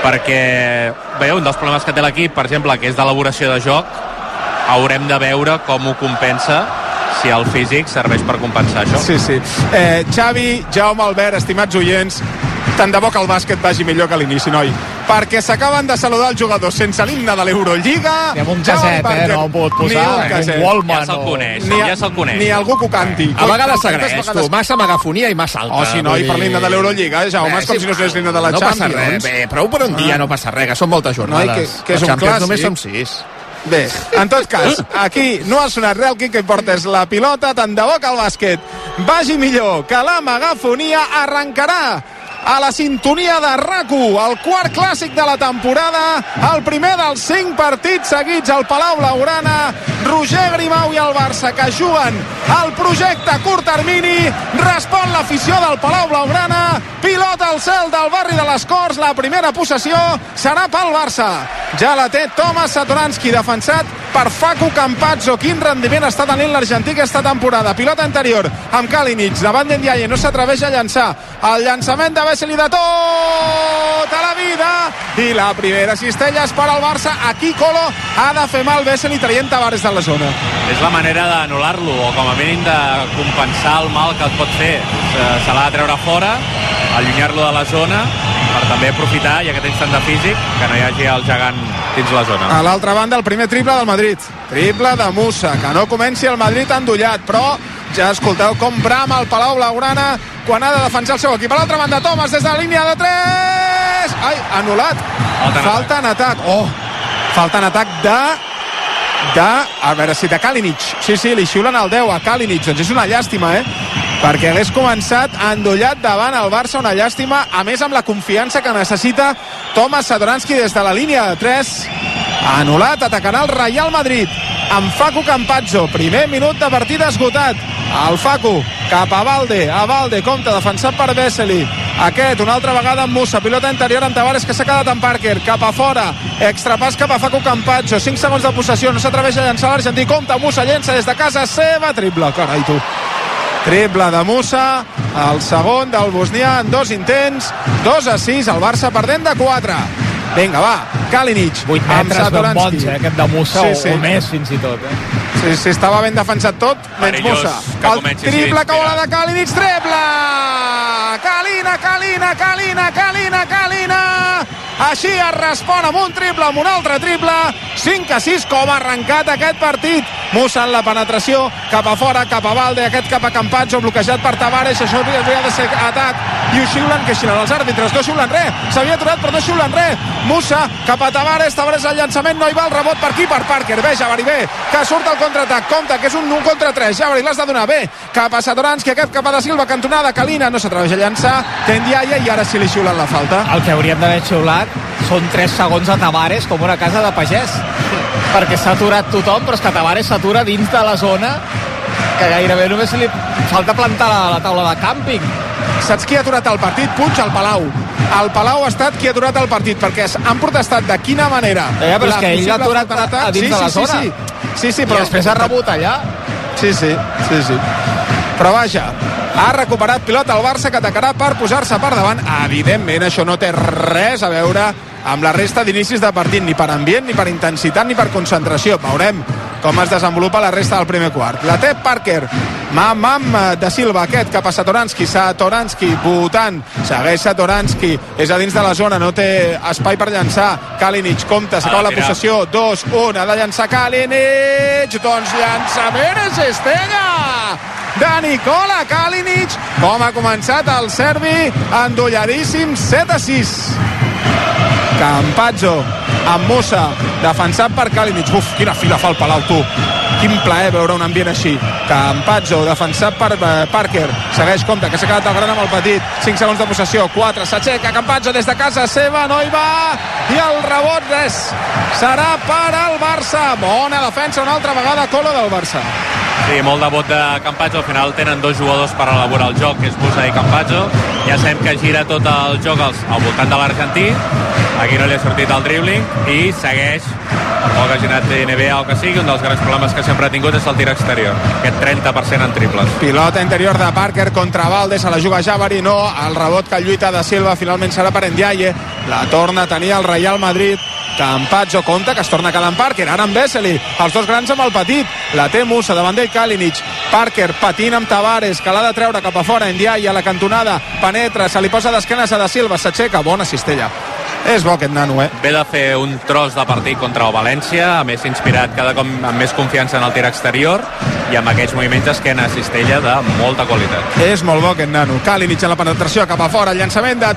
perquè bé, un dels problemes que té l'equip, per exemple, que és d'elaboració de joc, haurem de veure com ho compensa, si el físic serveix per compensar això. Sí. Xavi, Jaume, Albert, estimats oients, tant de bo que el bàsquet vagi millor que a l'inici, noi, perquè s'acaben de saludar els jugadors sense l'himne de l'Eurolliga. Ni amb un caset, no ho pot posar, un Wallman. Ja se'l coneix. Ni algú que ho canti. A vegades s'agraeix, tu, massa megafonia i massa alta. Sí, noi, per l'himne de l'Eurolliga, Jaume, és com si no fos l'himne de la Champions. No passa res, prou per un dia, no passa res, que són moltes jornades. Que és un clàssic. Només som 6. Bé, en tot cas, aquí no ha sonat res, el que importa és la pilota, tant de bo que el bàsquet vagi millor, que la megafonia arrencarà a la sintonia de RAC1, el quart clàssic de la temporada, el primer dels 5 partits seguits al Palau Blaugrana. Roger Grimau i el Barça, que juguen el projecte a curt termini, respon l'afició del Palau Blaugrana, pilota al cel del barri de les Corts, la primera possessió serà pel Barça. Ja la té Tomas Satoranski, defensat per Facu Campazzo. Quin rendiment està tenint l'argentí aquesta temporada. Pilota interior amb Kalinic, davant d'Endiaye, no s'atreveix a llançar. El llançament de Vesely de tota la vida, i la primera cistella és per al Barça. Aquí Colo ha de fer mal Vesely traient Tavares de la zona. És la manera d'anul·lar-lo, o com a mínim de compensar el mal que et pot fer. Se l'ha de treure fora, allunyar-lo de la zona, per també aprofitar, ja que tens tant de físic, que no hi hagi el gegant dins la zona. A l'altra banda, el primer triple del Madrid. Triple de Musa, que no comenci el Madrid endollat, però ja escolteu com brama el Palau Blaugrana quan ha de defensar el seu equip. A l'altra banda, Thomas des de la línia de 3. Ai, anul·lat. Falta en atac. Falta en atac a veure si de Kalinic. Sí, li xiulen el 10 a Kalinic. Doncs és una llàstima, perquè hagués començat endollat davant el Barça, una llàstima, a més amb la confiança que necessita Tomas Satoranski des de la línia de 3. Anul·lat, atacarà el Real Madrid amb Facu Campazzo. Primer minut de partida esgotat. El Facu cap a Valde, compta, defensat per Vesely. Aquest, una altra vegada amb Musa, pilota interior amb Tavares, que s'ha quedat amb Parker, cap a fora, extrapàs cap a Facu Campazzo, 5 segons de possessió, no s'atreveix a llançar l'argentí, compta, Musa llença des de casa seva, triple, carai tu. Triple de Musa, el segon del bosnià en 2 intents, 2-6, el Barça perdent de 4. Vinga, va, Kalinic 8 metres ben bons, aquest de Musa, o més fins i tot. Sí, estava ben defensat tot, menys Musa. El triple que vola de Kalinic, triple! Kalina! Així es respon amb un triple, amb un altre triple. 5-6, com ha arrencat aquest partit. Musa en la penetració, cap a fora, cap a Valde, aquest cap a Campazzo, bloquejat per Tavares. Això hauria de ser atac, i ho xiulen, que xiulen els àrbitres, no xiulen res. S'havia aturat, però no xiulen res. Musa cap a Tavares al llançament, no hi va, el rebot per aquí, per Parker. Bé, Jabari, bé, que surt el contraatac, compte, que és un 1 contra 3. Jabari, l'has de donar bé, cap a Satoranski, aquest cap a Da Silva, cantonada, Kalina, no s'atreveix a llançar, té Ndiaye, i ara sí li xiulen la falta. El que hauríem d'haver xiulat són 3 segons a Tavares, com una casa de pagès, perquè s'ha aturat tothom, però és que Tavares s'atura dins de la zona, que gairebé només li falta plantar la taula de càmping. Saps qui ha aturat el partit? Puig, al Palau. El Palau ha estat qui ha aturat el partit, perquè han protestat de quina manera. Però és que ell l'ha aturat a dins de la zona. Sí, però i després ha rebut allà. Sí. Però vaja, ha recuperat pilota el Barça, que atacarà per posar-se per davant. Evidentment, això no té res a veure amb la resta d'inicis de partit, ni per ambient, ni per intensitat, ni per concentració. Veurem com es desenvolupa la resta del primer quart. La té Parker, Da Silva, aquest cap a Satoranski votant, segueix Satoranski, és a dins de la zona, no té espai per llançar. Kalinic, compta, s'acaba la possessió, 2-1, ha de llançar Kalinic, doncs llançament és Estella de Nikola Kalinic. Com ha començat el serbi, endolladíssim, 7-6. Campazzo amb Musa, defensat per Kalinic. Quina fila fa el Palau, tu. Quin plaer veure un ambient així. Campazzo, defensat per Parker, segueix, compte, que s'ha quedat el gran amb el petit. 5 segons de possessió, 4, s'aixeca Campazzo des de casa seva, no hi va, i el rebot res, serà per al Barça. Bona defensa una altra vegada, Colo del Barça. Sí, molt de vot de Campazzo. Al final tenen dos jugadors per elaborar el joc, que és Musa i Campazzo. Ja sabem que gira tot el joc al voltant de l'argentí. Aquí no li ha sortit el dribbling i segueix, o que hagi anat NBA o que sigui, un dels grans problemes que sempre ha tingut és el tir exterior, aquest 30% en triples. Pilota interior de Parker contra Valde, se la juga Jabari, no, el rebot que lluita de Silva finalment serà per Ndiaye, la torna a tenir el Real Madrid. Campazzo compta que es torna a quedar en Parker, ara amb Vesely, els dos grans amb el petit, la té Musa davant d'ell Kalinic, Parker patint amb Tavares, que l'ha de treure cap a fora, Ndiaye a la cantonada, penetra, se li posa d'esquenes a Da Silva, s'aixeca, bona cistella. És bo aquest nano, Ve de fer un tros de partit contra el València, a més inspirat cada cop amb més confiança en el tir exterior i amb aquests moviments d'esquena, cistella de molta qualitat. És molt bo aquest nano. Kalinic en la penetració cap a fora, el llançament de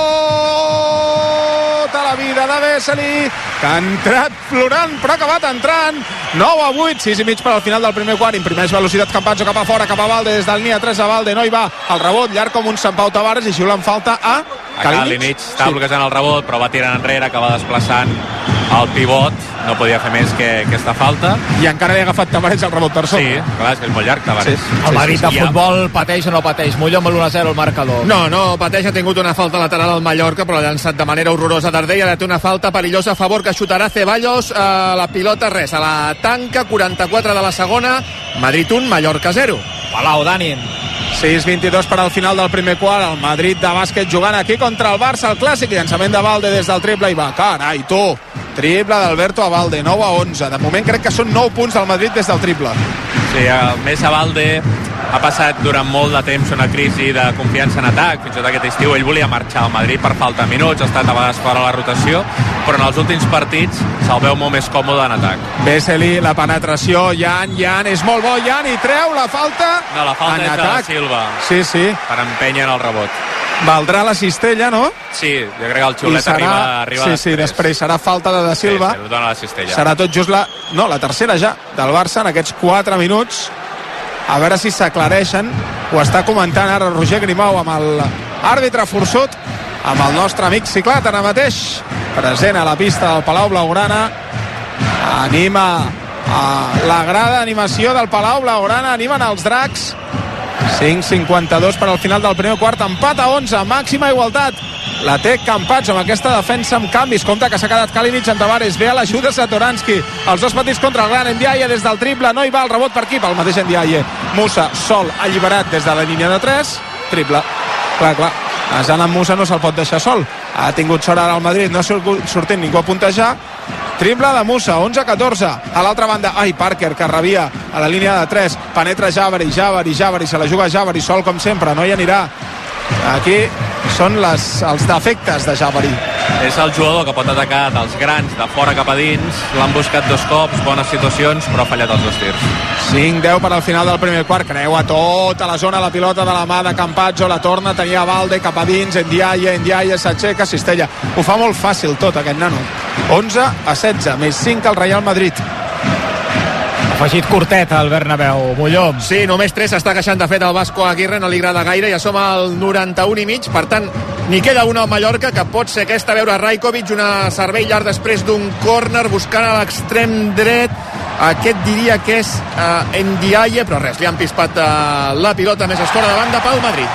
tota la vida de Vesely, que ha entrat plorant, però ha acabat entrant. 9-8, 6,5 per al final del primer quart. Imprimeix velocitat Campazzo cap a fora, cap a Valde, des del línia 3 a Valde, no hi va. El rebot llarg com un Sant Pau Tavares i xiulen falta a Kalinic. Està bloquejant el rebot, però va tirant enrere, acaba desplaçant el pivot, no podia fer més que aquesta falta. I encara li ha agafat Tavares el rebot per sobre. Sí, clar, és que és molt llarg Tavares. El Madrid de futbol pateix o no pateix? Molló amb l'1-0 el marcador. No pateix, ha tingut una falta lateral al Mallorca, però l'ha llançat de manera horrorosa Dardell, ara té una falta perillosa a favor que xutarà Ceballos, la pilota res, a la tanca, 44 de la segona, Madrid 1, Mallorca 0. Palau, Dani. 6-22 per al final del primer quart, el Madrid de bàsquet jugant aquí contra el Barça, el clàssic, llançament de Valde des del triple i va, carai, tu, triple d'Alberto a Valde, 9-11, de moment crec que són 9 punts del Madrid des del triple. Sí, més a Valde ha passat durant molt de temps una crisi de confiança en atac, fins i tot aquest estiu ell volia marxar al Madrid per falta de minuts, ha estat a vegades fora la rotació, però en els últims partits se'l veu molt més còmode en atac. Vesely, la penetració, Jan, és molt bo, Jan, i treu la falta. No, la falta és de Silva. Sí. Per empènyer en el rebot. Valdrà la cistella, no? Sí, jo crec que el xiulet arriba Sí, després serà falta de Da Silva. Sí, dona la cistella. Serà tot just la tercera ja del Barça en aquests 4 minuts. A veure si s'aclareixen. Ho està comentant ara Roger Grimau amb l'àrbitre forçut, amb el nostre amic Ciclat ara mateix, present a la pista del Palau Blaugrana. Anima a la grada d'animació del Palau Blaugrana, animen els dracs. 5:52 per al final del primer quart, empat a 11, màxima igualtat. La té Campazzo amb aquesta defensa amb canvis. Compte que s'ha quedat Kalinic en Tavares, ve a l'ajuda Satoransky, els dos petits contra el gran Ndiaye des del triple, no hi va el rebot per aquí, pel mateix Ndiaye. Musa sol, alliberat des de la línia de 3, triple. Clar, a Jan Musa no se'l pot deixar sol, ha tingut sort ara al Madrid, no ha sortit ningú a puntejar. Triple de Musa, 11-14. A l'altra banda, Parker, que rebia a la línia de 3. Penetra Jabari, se la juga Jabari, sol com sempre, no hi anirà. Aquí són els defectes de Jabari. És el jugador que pot atacar dels grans de fora cap a dins. L'han buscat 2 cops, bones situacions, però ha fallat els 2 tirs. 5-10 per al final del primer quart. Creua tota la zona la pilota de la mà de Campazzo, la torna, tenia Valde cap a dins, Ndiaye s'aixeca, cistella. Ho fa molt fàcil tot aquest nano. 11-16, més 5 al Real Madrid. Afegit curtet al Bernabéu, Molló. Sí, només 3 s'està queixant de fet el Vasco Aguirre, no li agrada gaire, ja som al 91,5, per tant n'hi queda una al Mallorca, que pot ser aquesta, veure Rajkovic, una servei llarg després d'un córner, buscant a l'extrem dret, aquest diria que és Ndiaye, però res, li han pispat la pilota més estora de banda pel Madrid.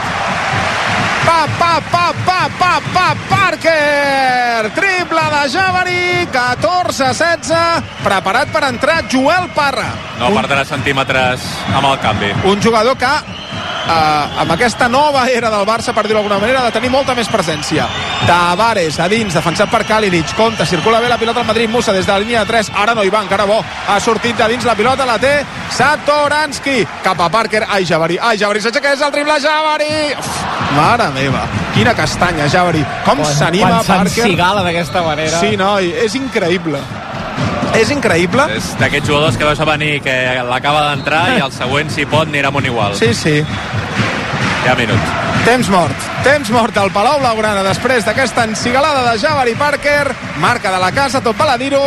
Parker, triple de Jabari, 14-16, preparat per entrar Joel Parra. No perdrà centímetres amb el canvi. Un jugador que amb aquesta nova era del Barça, per dir-ho d'alguna manera, ha de tenir molta més presència. Tavares a dins, defensat per Kalinic, compta, circula bé la pilota al Madrid, Musa des de la línia de 3, ara no hi va, encara bo, ha sortit de dins la pilota, la té Satoransky, cap a Parker, Jabari s'aixeca, és el triple, Jabari! Mare meva, quina castanya, Jabari, com s'anima Parker. Quan s'encigala d'aquesta manera. Sí, noi, és increïble. És increïble. És d'aquests jugadors que veus a venir, que l'acaba d'entrar i el següent, si pot, anirà amunt igual. Sí. Ja minuts. Temps mort al Palau Blaugrana després d'aquesta encigalada de Jabari Parker, marca de la casa, tot val a dir-ho,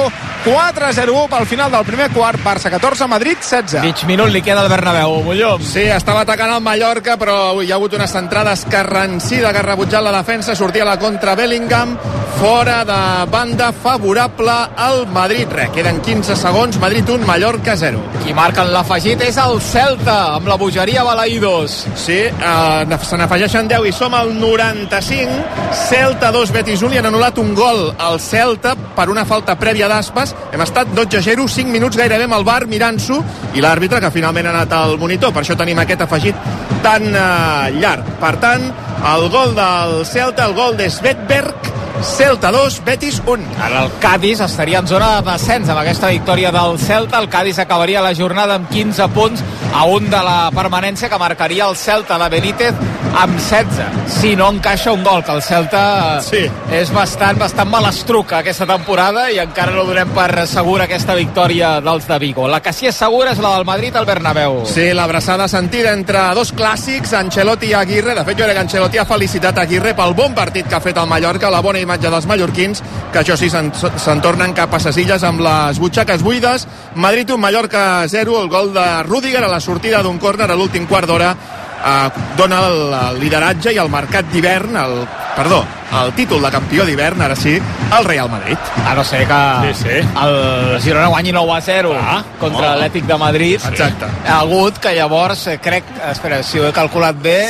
4-0 pel final del primer quart. Barça 14, Madrid 16. Mig minut li queda al Bernabéu, Molló. Sí, estava atacant el Mallorca, però hi ha hagut una centrada escarransida que ha rebutjat la defensa. Sortia la contra Bellingham, fora de banda, favorable al Madrid. Queden 15 segons, Madrid 1, Mallorca 0. Qui marca l'afegit és el Celta, amb la bogeria Balaïdos. Sí, se n'afegeixen 10 i som al 95. Celta 2, Betis 1, i han anul·lat un gol al Celta per una falta prèvia d'Aspas. Hem estat 12-0, 5 minuts gairebé amb el VAR mirant-s'ho, i l'àrbitre que finalment ha anat al monitor. Per això tenim aquest afegit tan llarg. Per tant, el gol del Celta, el gol de Svedberg, Celta 2, Betis 1. Ara el Cádiz estaria en zona de descens amb aquesta victòria del Celta. El Cádiz acabaria la jornada amb 15 punts, a un de la permanència, que marcaria el Celta de Benítez amb 16. Si no encaixa un gol, que el Celta és bastant malastruc aquesta temporada, i encara no donem per segura aquesta victòria dels de Vigo. La que sí és segura és la del Madrid al Bernabéu. Sí, l'abraçada sentida entre dos clàssics, Ancelotti i Aguirre. De fet, jo crec que Ancelotti ha felicitat Aguirre pel bon partit que ha fet el Mallorca, la bona imatge dels mallorquins, que això sí, se'n tornen cap a ses illes amb les butxaques buides. Madrid 1, Mallorca 0, el gol de Rüdiger a la sortida d'un córner a l'últim quart d'hora dona el lideratge i el mercat d'hivern, el títol de campió d'hivern, ara sí, al Real Madrid. A no ser que el Girona guanyi 9-0 contra l'Atlètic de Madrid. Exacte. Ha hagut que llavors, crec, espera, si ho he calculat bé,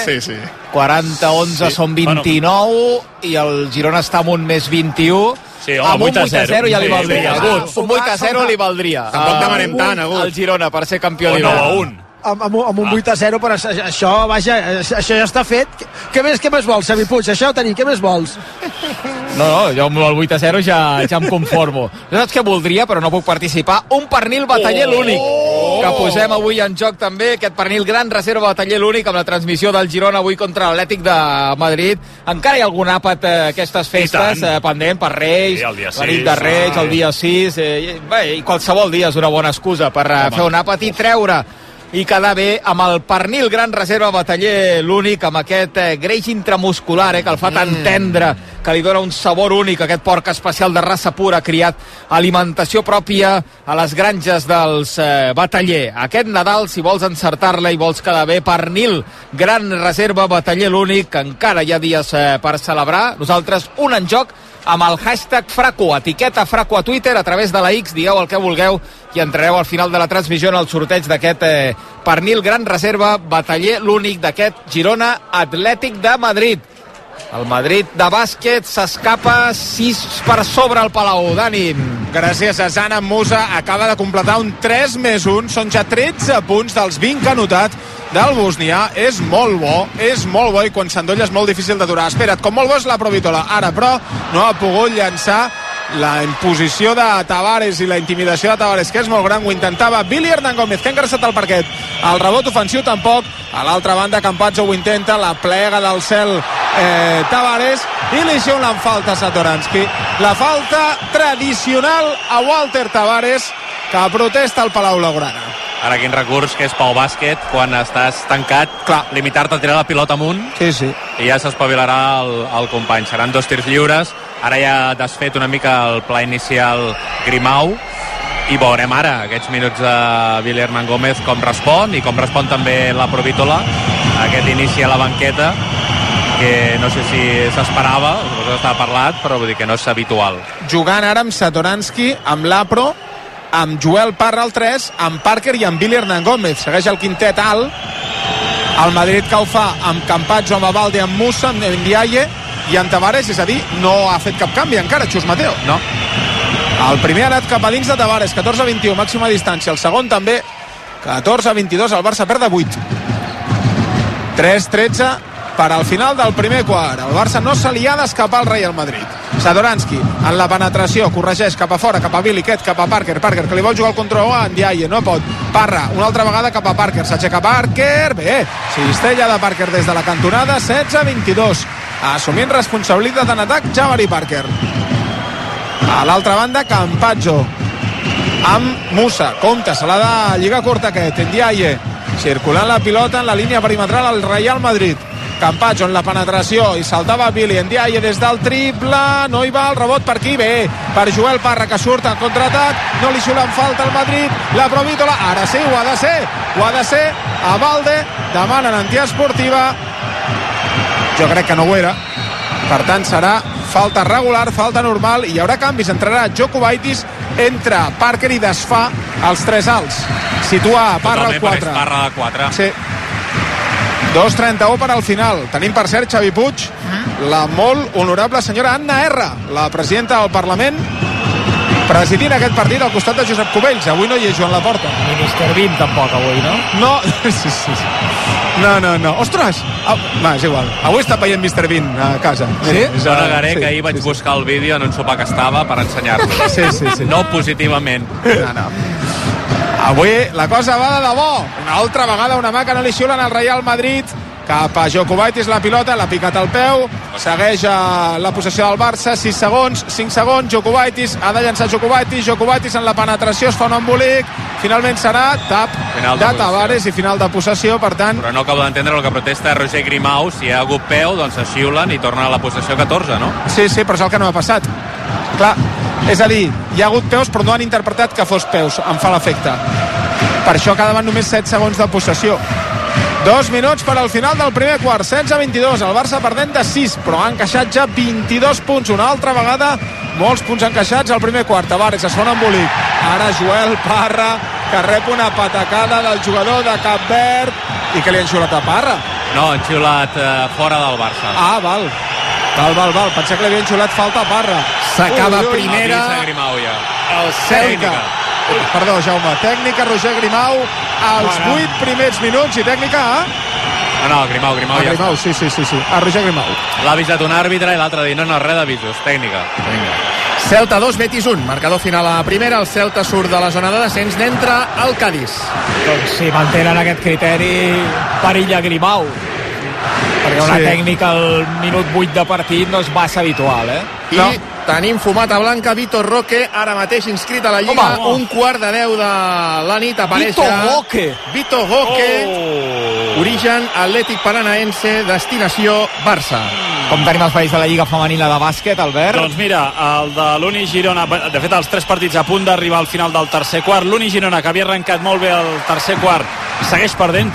40-11 són 29, i el Girona està amb un més 21. Sí, amb un 8-0 ja li valdria. Un 8-0 li valdria. Tampoc demanem tant, el Girona, per ser campió d'hivern. Amb un 8-0, però això, vaja, això ja està fet. Què més vols, Xavi Puig? Això ho tenim, què més vols? No, jo amb el 8-0 ja em conformo. No saps què voldria, però no puc participar? Un pernil bataller l'únic, que posem avui en joc també, aquest pernil gran reserva bataller l'únic, amb la transmissió del Girona avui contra l'Atlètic de Madrid. Encara hi ha algun àpat aquestes festes pendent per Reis, la nit de Reis, el dia 6, i qualsevol dia és una bona excusa per fer un àpat i treure i quedar bé amb el pernil gran reserva bataller l'únic, amb aquest greix intramuscular que el fa tan tendre, que li dona un sabor únic, aquest porc especial de raça pura, criat a alimentació pròpia a les granges dels bataller. Aquest Nadal, si vols encertar-la i vols quedar bé, pernil gran reserva bataller l'únic, encara hi ha dies per celebrar. Nosaltres un en joc amb el hashtag Fraco, etiqueta Fraco a Twitter, a través de la X, digueu el que vulgueu i entrareu al final de la transmissió en el sorteig d'aquest pernil gran reserva bataller l'únic d'aquest Girona Atlètic de Madrid. El Madrid de bàsquet s'escapa 6 per sobre el Palau. Dani. Gràcies a Zana Musa, acaba de completar un 3+1, són ja 13 punts dels 20 que ha notat del bosnià. És molt bo, i quan s'endolla és molt difícil d'aturar. Espera't, com molt bo és la Provitola, ara però no ha pogut llançar. La imposició de Tavares i la intimidació de Tavares, que és molt gran, ho intentava Billy Hernán Gómez, que ha engressat el parquet. El rebot ofensiu tampoc. A l'altra banda, Campazzo ho intenta, la plega del cel Tavares, i li xiulen falta a Satoranski. La falta tradicional a Walter Tavares, que protesta al Palau Blaugrana. Ara quin recurs que és pel bàsquet, quan estàs tancat, limitar-te a tirar la pilota amunt, i ja s'espavilarà el company. Seran 2 tirs lliures. Ara ja ha desfet una mica el pla inicial Grimau, i veurem ara aquests minuts de Billy Hernán Gómez com respon, i com respon també la Provitola, aquest inici a la banqueta, que no sé si s'esperava, suposo que estava parlat, però vull dir que no és habitual. Jugant ara amb Satoranski, amb l'Apro, amb Joel Parra al 3, amb Parker i amb Billy Hernán Gómez. Segueix el quintet alt. El Madrid que ho fa amb Campazzo, amb Abalde, amb Musa, amb Ndiaye i amb Tavares, és a dir, no ha fet cap canvi encara, Xus Mateo. No. El primer ha anat cap a dins de Tavares, 14-21, màxima distància. El segon també, 14-22, el Barça perd de 8. 3-13 per al final del primer quart. El Barça no se li ha d'escapar al Real Madrid. Satoranski en la penetració, corregeix cap a fora, cap a Billy, cap a Parker, que li vol jugar el control a Ndiaye, no pot. Parra, una altra vegada cap a Parker, s'aixeca Parker, bé, cistella de Parker des de la cantonada, 16-22, assumint responsabilitat en atac Jabari Parker. A l'altra banda, Campazzo amb Musa, compte, se l'ha de lligar curta aquest, Ndiaye circulant la pilota en la línia perimetral al Real Madrid. Campats, on la penetració i saltava Billy Ndiaye des del triple, no hi va, el rebot per aquí, bé, per Joel Parra, que surt en contraatac, no li xulen falta al Madrid, la Provítola, ara sí, ho ha de ser, a Valde, demanen antiesportiva, jo crec que no ho era, per tant serà falta regular, falta normal, i hi haurà canvis, entrarà Jokubaitis, entra Parker i desfà els 3 alts, situa Parra al 4. Parra al 4. Sí. 2:31 per al final. Tenim per cert, Xavi Puig, la molt honorable senyora Anna R, la presidenta del Parlament, presidint aquest partit al costat de Josep Cubells. Avui no hi és Joan Laporta. Ni Mr. Bean tampoc avui, no? No, sí. No. Ostres! Va, és igual. Avui està veient Mr. Bean a casa. Sí? No negaré que ahir vaig buscar el vídeo en un sopar que estava per ensenyar-lo. Sí. No positivament. No. Avui la cosa va de debò. Una altra vegada una mà que no li xiulen al Real Madrid. Cap a Jokubaitis la pilota, l'ha picat al peu, segueix la possessió del Barça, 6 segons, 5 segons, Jokubaitis, ha de llançar Jokubaitis en la penetració, es fa un embolic, finalment serà tap de Tavares i final de possessió, per tant... Però no acabo d'entendre el que protesta Roger Grimau, si hi ha hagut peu, doncs es xiulen i torna a la possessió 14, no? Sí, però és el que no ha passat. Clar, és a dir, hi ha hagut peus però no han interpretat que fos peus, em fa l'efecte. Per això quedaven només 7 segons de possessió. 2 minuts per al final del primer quart, 16-22, el Barça perdent de 6, però ha encaixat ja 22 punts, una altra vegada, molts punts encaixats al primer quart. Tavares es fa un embolic, ara Joel Parra, que rep una patacada del jugador de Cap Verd, i que li han xiulat a Parra. No, han xiulat fora del Barça. Ah, val, pensava que li havien xiulat falta a Parra. S'acaba primera. Avisa Grimau ja. El Celta. Perdó, Jaume, tècnica Roger Grimau als 8 primers minuts i tècnica a... No, Grimau ja Grimau, sí, a Roger Grimau. L'ha avisat un àrbitre i l'altre dit, no, res d'avisos, tècnica. Celta 2, Betis 1, marcador final a primera, el Celta surt de la zona de descens, n'entra el Cádiz. Doncs si mantenen aquest criteri, perilla Grimau, perquè una tècnica al minut 8 de partit no és massa habitual, I tenim fumata blanca, Vitor Roque, ara mateix inscrit a la Lliga, un quart de 10 de la nit, apareix Vitor Roque, origen Atlètic Paranaense, destinació Barça. Com tenim els països de la Lliga Femenina de bàsquet, Albert? Doncs mira, el de l'Uni Girona, de fet els 3 partits a punt d'arribar al final del tercer quart, l'Uni Girona, que havia arrencat molt bé el tercer quart, segueix perdent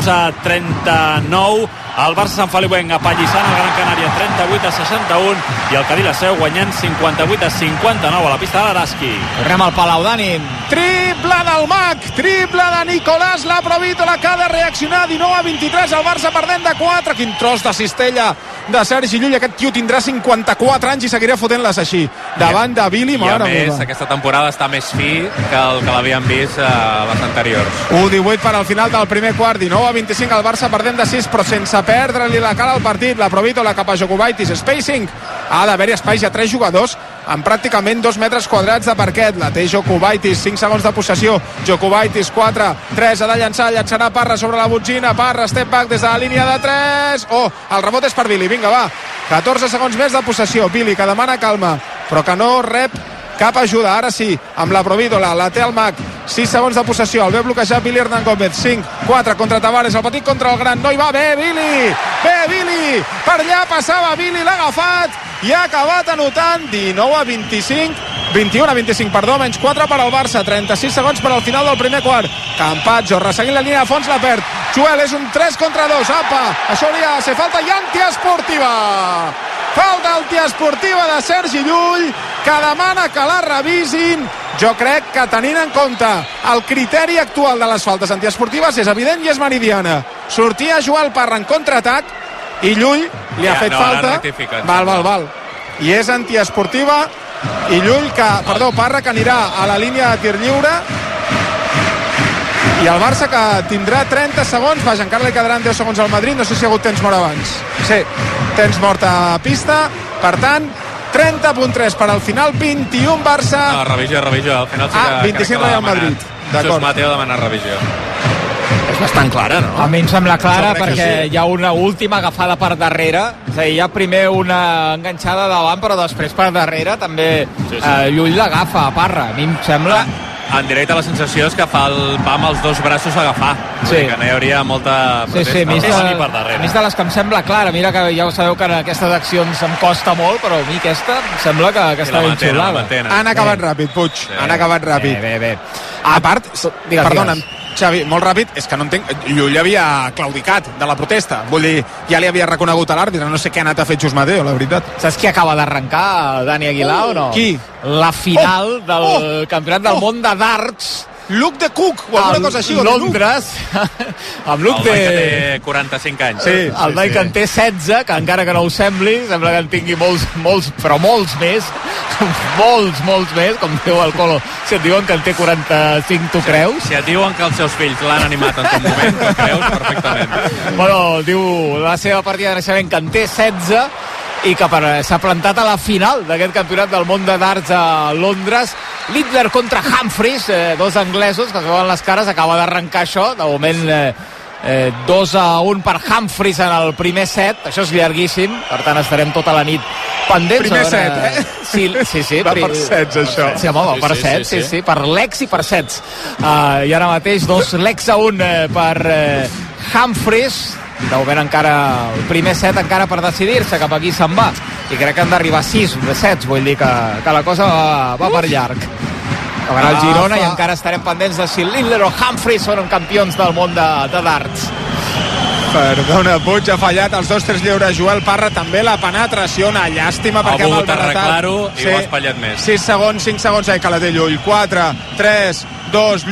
32-39, el Barça Sant Feliu apallissant el Gran Canària 38-61 i el Cadí la Seu guanyant 58-59 a la pista de l'Araski. Tornem al Palau d'Ànim. Triple del Mac, triple de Nicolás Laprovítola, que ha de reaccionar, 19-23, el Barça perdent de 4. Quin tros de cistella de Sergi Llull, aquest tio tindrà 54 anys i seguirà fotent-les així davant de Billy, mare meva. I a més, aquesta temporada està més fi que el que l'havíem vist a les anteriors. 1-18 per al final del primer quart, 19-25, el Barça perdent de 6, però sense perdre-li la cara al partit. La Provítola cap a Jokubaitis, spacing, ha d'haver-hi espai, hi ha 3 jugadors amb pràcticament 2 metres quadrats de parquet. La té Jokubaitis, 5 segons de possessió, Jokubaitis 4, 3, ha de llançarà Parra sobre la botzina, Parra, step back des de la línia de 3, el rebot és per Billy, vinga va, 14 segons més de possessió, Billy que demana calma però que no rep cap ajuda, ara sí, amb la Provítola, la té el Mac, 6 segons de possessió, el ve bloquejat Billy Hernán Gómez, 5, 4 contra Tavares, el petit contra el gran, no hi va, bé Billy, per allà passava Billy, l'ha agafat i ha acabat anotant 19-25, 21-25, perdó, menys 4 per al Barça, 36 segons per al final del primer quart. Campazzo, resseguint la línia de fons, la perd. Joel, és un 3 contra 2, apa, això hauria de ser falta i antiesportiva. Falta antiesportiva de Sergi Llull, que demana que la revisin. Jo crec que tenint en compte el criteri actual de les faltes antiesportives és evident i és meridiana. Sortia Joel Parra en contraatac i Llull li ha fet falta. Val. I és antiesportiva i Llull Parra que anirà a la línia de tir lliure i el Barça que tindrà 30 segons, vaja, encara li quedaran 10 segons al Madrid, no sé si hi ha hagut temps mort abans. Sí, temps mort a pista, per tant 30.3 per al final, 21 Barça. No, revisió, al final sí que 25 Real Madrid. Jesús Mateo demana revisió. És bastant clara, no? A mi em sembla clara perquè hi ha una última agafada per darrere, és a dir, hi ha primer una enganxada davant però després per darrere també Llull l'agafa a Parra, a mi em sembla en directe la sensació és que fa el pa amb els dos braços a agafar. Sí. Que no hi hauria molta protesta. Sí, a mi és de les que em sembla clara. Mira que ja ho sabeu que en aquestes accions em costa molt, però a mi aquesta em sembla que està ben xulada. Han acabat ràpid, Puig. Han acabat ràpid. Bé. A part, perdona'm, Xavi, molt ràpid, és que no entenc, Llull havia claudicat de la protesta, vull dir, ja li havia reconegut a l'àrbitre, no sé què ha anat a fer Xus Mateo, la veritat. Saps qui acaba d'arrencar, Dani Aguilar, o no? Qui? La final del Campionat del Món de Darts. Luke de Cook, o alguna cosa així. Londres, amb Luke el Mike que té 45 anys. Sí, el Mike que en té 16, que encara que no ho sembli, sembla que en tingui molts, però molts més, molts més, com diu el Colo. Si et diuen que en té 45, tu creus? Si et diuen que els seus fills l'han animat en tot moment, tu creus perfectament. Bueno, diu la seva partida de naixement que en té 16, i que s'ha plantat a la final d'aquest campionat del món de darts a Londres. Littler contra Humphries, dos anglesos que es veuen les cares, acaba d'arrencar això, de moment 2-1 per Humphries en el primer set, això és llarguíssim, per tant estarem tota la nit pendents. Primer set, Sí. Va per sets, això. Sí, home, per sets, sí, per l'ex i per sets. I ara mateix 2 l'ex a 1 per Humphries. De moment encara el primer set encara per decidir-se cap a qui se'n va, i crec que han d'arribar 6 sets, vull dir que la cosa va per llarg. Acabarà el Girona i encara estarem pendents de si Littler o Humphries són campions del món de darts. Perdona, Puig ha fallat els 2 3 lliures. Joel Parra també la penetració, una llàstima perquè ha volgut arreglar-ho i ho ha espatllat més. 6 segons, 5 segons, que la té Llull. 4, 3, 2,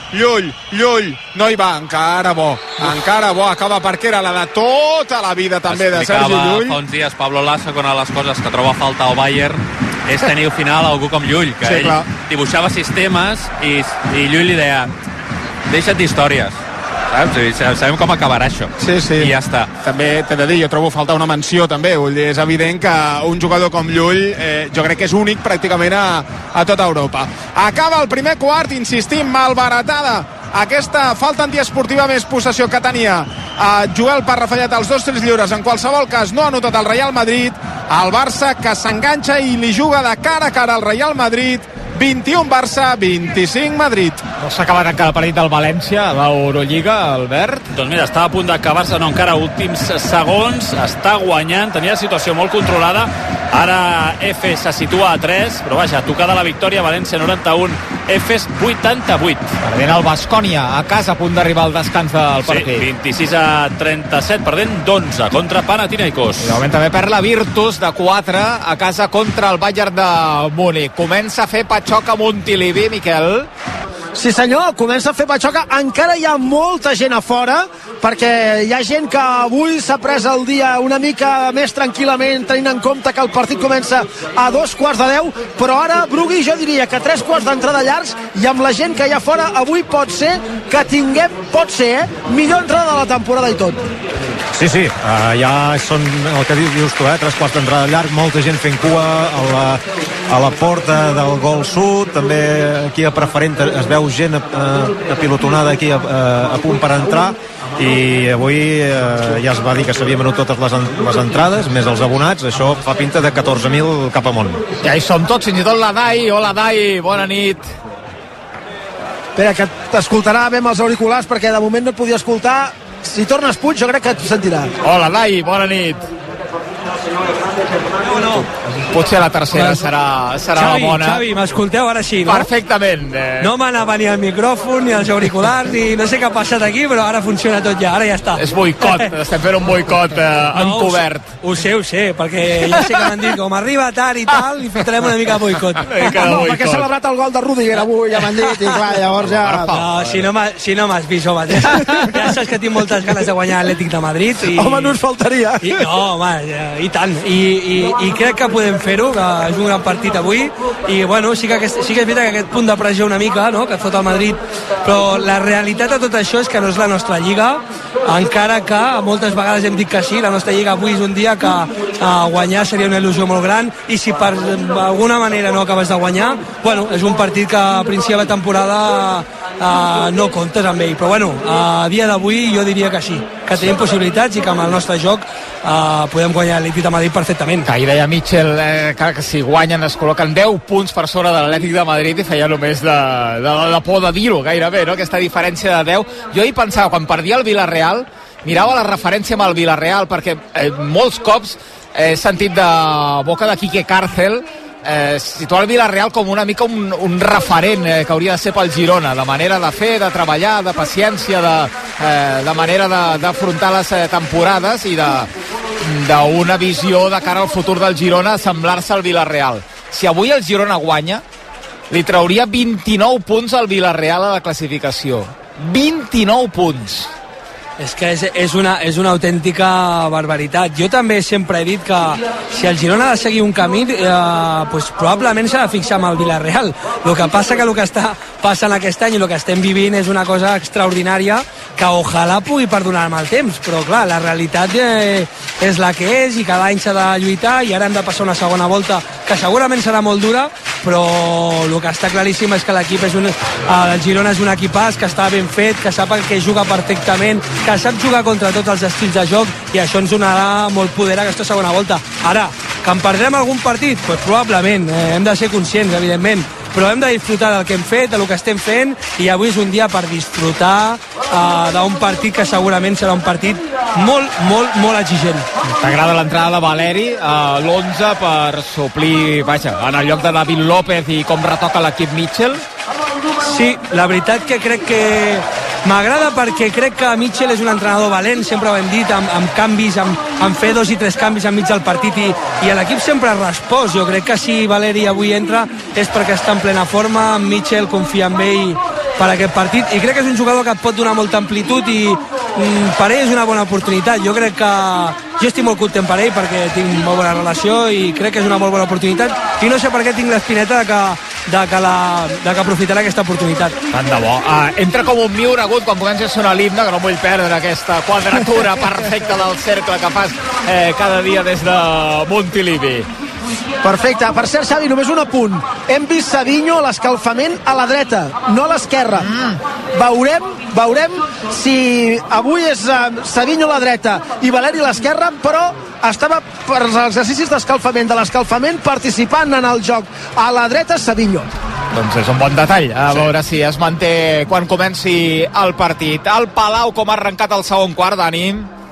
Llull, no hi va, encara bo, acaba perquè era la de tota la vida també de Sergi Llull. Fa uns dies Pablo Lassa, que una de les coses que troba a falta al Bayern és tenir al final algú com Llull, que ell dibuixava sistemes i Llull li deia deixa't d'històries, saps? Sabem com acabarà això. Sí. I ja està. També t'he de dir, jo trobo faltar una menció també, vull dir, és evident que un jugador com Llull jo crec que és únic pràcticament a tota Europa. Acaba el primer quart, insistim, malbaratada aquesta falta antiesportiva, més possessió que tenia Joel Parra, fallat els 2 3 lliures. En qualsevol cas no ha notat el Real Madrid, el Barça que s'enganxa i li juga de cara a cara al Real Madrid. 21 Barça, 25 Madrid. No s'ha acabat encara el partit del València a l'Eurolliga, Albert? Doncs mira, està a punt d'acabar-se, no, encara últims segons, està guanyant, tenia la situació molt controlada, ara Efes se situa a 3, però vaja, tocada la victòria, València 91, Efes 88. Perdent el Baskonia a casa, a punt d'arribar al descans del partit. Sí, 26-37, perdent d'11 contra Panathinaikos. I de moment també perd la Virtus de 4 a casa contra el Bayern de Múnich. Comença a fer patxoca a Montilivi, Miquel. Sí senyor, comença a fer patxoca. Encara hi ha molta gent a fora, perquè hi ha gent que avui s'ha pres el dia una mica més tranquil·lament, tenint en compte que el partit comença a 9:45, però ara, Brugui, jo diria que 3 quarts d'entrada llargs, i amb la gent que hi ha fora avui pot ser que tinguem, millor entrada de la temporada i tot. Sí, ja són el que dius tu, 3 quarts d'entrada llarg, molta gent fent cua a la porta del gol sud, també aquí a preferent es veu gent apilotonada aquí a punt per entrar, i avui ja es va dir que s'havien venut totes les entrades, més els abonats, això fa pinta de 14.000 cap amunt. Ja hi som tots, fins i tot la Dai. Hola Dai, bona nit. Espera, que t'escoltarà bé amb els auriculars, perquè de moment no et podia escoltar. Si tornes Puig, jo crec que t'ho sentirà. Hola Dai, bona nit. Potser la tercera serà Xavi, la bona. Xavi, m'escolteu ara sí, no? Perfectament. No m'anava ni el micròfon, ni els auriculars, ni no sé què ha passat aquí, però ara funciona tot ja, ara ja està. És boicot, estem fent un boicot encobert. Ho sé, perquè ja sé que m'han dit, com arriba tard i tal, li fotrem una mica de boicot. No, perquè ha celebrat el gol de Rudiger avui, ja m'han dit, i clar, llavors ja... No, si no m'has vist, home, ja saps que tinc moltes ganes de guanyar l'Atlètic de Madrid. Home, no ens faltaria. No, home, i tant. I crec que podem fer-ho, que és un gran partit avui, i bueno, sí que és veritat que aquest punt de pressió una mica, no?, que et fot el Madrid, però la realitat de tot això és que no és la nostra lliga, encara que moltes vegades hem dit que sí, la nostra lliga avui és un dia que guanyar seria una il·lusió molt gran, i si per alguna manera no acabes de guanyar, bueno, és un partit que a principi de la temporada no comptes amb ell, però bueno, a dia d'avui jo diria que sí, que tenim possibilitats i que amb el nostre joc podem guanyar l'Atlètic de Madrid perfectament. Ahir deia Mitchell que si guanyen es col·loquen 10 punts per sobre de l'Atlètic de Madrid i feia només de por de dir-ho gairebé, no? Aquesta diferència de 10. Jo ahir pensava, quan perdia el Villarreal, mirava la referència amb el Villarreal, perquè molts cops he sentit de boca de Quique Cárcel situar el Villarreal com una mica un referent que hauria de ser pel Girona, de manera de fer, de treballar, de paciència, de manera d'afrontar les temporades i d'una visió de cara al futur del Girona, semblar-se al Villarreal. Si avui el Girona guanya, li trauria 29 punts al Villarreal a la classificació. 29 punts. És que és una autèntica barbaritat. Jo també sempre he dit que si el Girona ha de seguir un camí, pues probablement s'ha de fixar amb el Villarreal. El que passa que el que està passant aquest any i el que estem vivint és una cosa extraordinària que ojalà pugui perdonar amb el temps, però clar, la realitat és la que és i cada any s'ha de lluitar i ara hem de passar una segona volta que segurament serà molt dura, però el que està claríssim és que l'equip el Girona és un equipàs que està ben fet, que sap que juga perfectament, que sap jugar contra tots els estils de joc i això ens donarà molt poder aquesta segona volta. Ara, que en perdrem algun partit? Pues probablement, hem de ser conscients, evidentment, però hem de disfrutar del que hem fet, del que estem fent, i avui és un dia per disfrutar d'un partit que segurament serà un partit molt, molt, molt exigent. T'agrada l'entrada de Valeri a l'11 per suplir, vaja, en el lloc de David López i com retoca l'equip Mitchell? Sí, la veritat que crec que m'agrada perquè crec que Mitchell és un entrenador valent, sempre ho hem dit, amb canvis, amb fer 2 i 3 canvis enmig del partit i l'equip sempre ha respost. Jo crec que si Valeri avui entra és perquè està en plena forma, Mitchell confia en ell per aquest partit i crec que és un jugador que et pot donar molta amplitud i per ell és una bona oportunitat. Jo crec que jo estic molt content per ell perquè tinc molt bona relació i crec que és una molt bona oportunitat i no sé per què tinc l'espineta de que aprofitarà aquesta oportunitat. Tant de bo. Entra com un miur agut quan comença a sonar l'himne, que no vull perdre aquesta quadratura perfecta del cercle que fas cada dia des de Montilivi. Perfecte. Per cert, Xavi, només un apunt. Hem vist Savinho a l'escalfament a la dreta, no a l'esquerra. Veurem si avui és Savinho a la dreta i Valeri a l'esquerra, però estava per als exercicis d'escalfament, de l'escalfament, participant en el joc. A la dreta, Savinho. Doncs és un bon detall, a veure si es manté quan comenci el partit. El Palau, com ha arrencat el segon quart, Dani?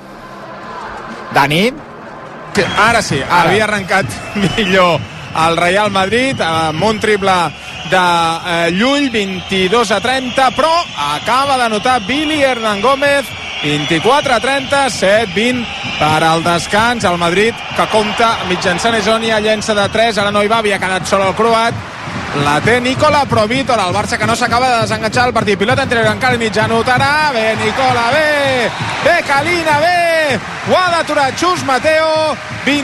Ara sí, havia arrencat millor el Real Madrid amb un triple de Llull, 22-30, però acaba d'anotar Billy Hernán Gómez, 24-30, 7-20 per al descans. El Madrid, que compta mitjançant Ezonia, llença de 3, ara no hi va, havia quedat sol el croat. La té Nicola Provítola, el Barça que no s'acaba de desenganxar el partit. Pilota entre encara mig, anotarà, bé Nicola, bé Calina, bé, ho ha d'aturar Xus Mateo,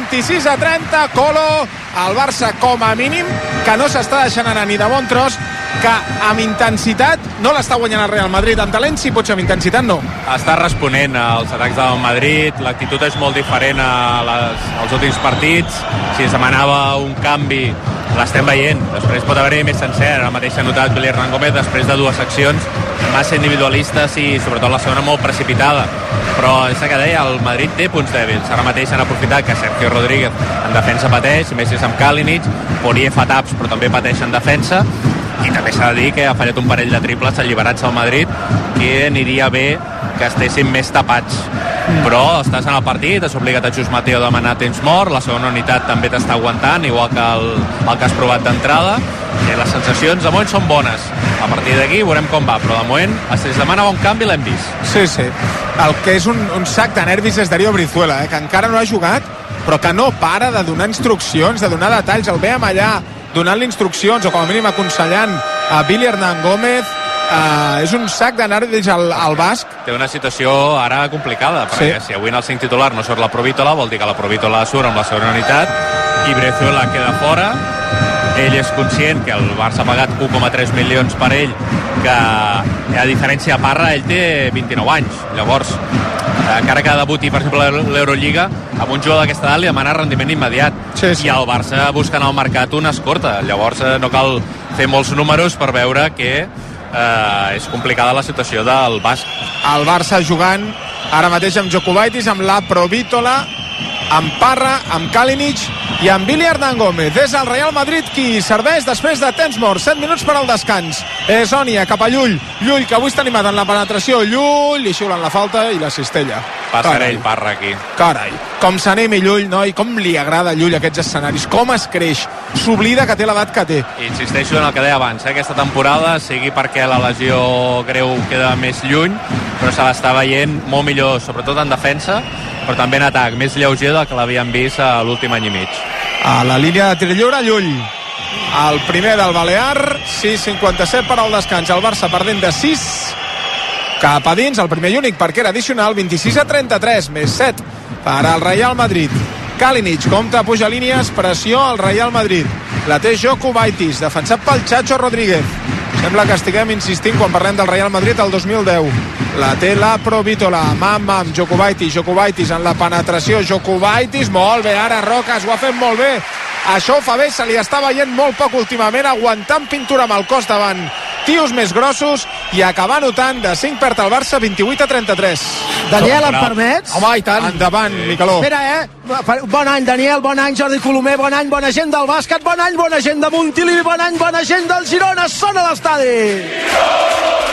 26-30, Colo, el Barça com a mínim que no s'està deixant anar ni de bon tros, que amb intensitat no l'està guanyant el Real Madrid, amb talent sí, potser amb intensitat no. Està responent als atacs del Madrid, l'actitud és molt diferent als últims partits, si es demanava un canvi l'estem veient, després pot haver-hi més sencer, ara mateix s'ha notat Billy Hernán Gómez després de 2 accions massa individualistes i sobretot la segona molt precipitada, però és el que deia, el Madrid té punts dèbils, ara mateix s'han aprofitat que Sergio Rodríguez en defensa pateix, més és amb Kalinic, Poirier fa taps però també pateix en defensa i també s'ha de dir que ha fallat un parell de triples alliberats al Madrid que aniria bé que estessin més tapats, però estàs en el partit, has obligat a Xus Mateo a demanar temps mort, la segona unitat també t'està aguantant, igual que el que has provat d'entrada, i les sensacions de moment són bones, a partir d'aquí veurem com va, però de moment si es demanava un canvi l'hem vist. Sí, el que és un sac de nervis és Darío Brizuela, que encara no ha jugat però que no para de donar instruccions, de donar detalls, el veiem allà donant-li instruccions o com a mínim aconsellant a Billy Hernán Gómez. És un sac de nervis al basc. Té una situació ara complicada, perquè si avui en el 5 titular no surt la Provítola, vol dir que la Provítola surt amb la segona unitat i Brizuela queda fora. Ell és conscient que el Barça ha pagat 1,3 milions per ell, que a diferència de Parra ell té 29 anys, llavors encara que debuti per exemple l'Eurolliga, amb un jugador d'aquesta edat li demana rendiment immediat, i el Barça busca en el mercat una escorta, llavors no cal fer molts números per veure que és complicada la situació del Basc. El Barça jugant ara mateix amb Jokubaitis, amb la Provítola, amb Parra, amb Kalinic i amb Billy Hernán Gómez. És el Real Madrid qui serveix després de temps morts. 7 minuts per al descans. És Ònia cap a Llull. Llull, que avui està animat en la penetració. Llull, li xiulen la falta i la cistella. Passarell, Parra aquí. Carai, com s'animi Llull, no? I com li agrada a Llull aquests escenaris. Com es creix. S'oblida que té l'edat que té. I insisteixo en el que deia abans, aquesta temporada, sigui perquè la lesió greu queda més lluny, però se l'està veient molt millor, sobretot en defensa, però també en atac, més lleuger del que l'havíem vist a l'últim any i mig. A la línia de tir lliure, Llull. El primer del Balear, 6:57 per al descans. El Barça perdent de 6 cap a dins, el primer i únic perquè era addicional, 26-33, més 7 per al Real Madrid. Kalinic compta, puja línies, pressió al Real Madrid. La té Jokubaitis, defensat pel Chacho Rodríguez. Sembla que estiguem insistint quan parlem del Real Madrid el 2010. La té la Provítola, amb Jokubaitis en la penetració. Jokubaitis, molt bé, ara Roca ho ha fet molt bé. Això ho fa bé, se li està veient molt poc últimament, aguantant pintura amb el cos davant tios més grossos i acabar notant de 5 perd el Barça 28-33. Daniel, em permets? Home, i tant. Endavant, Micaló. Espera, bon any, Daniel, bon any, Jordi Colomer, bon any, bona gent del bàsquet, bon any, bona gent de Montilivi, bon any, bona gent del Girona, sona l'estadi!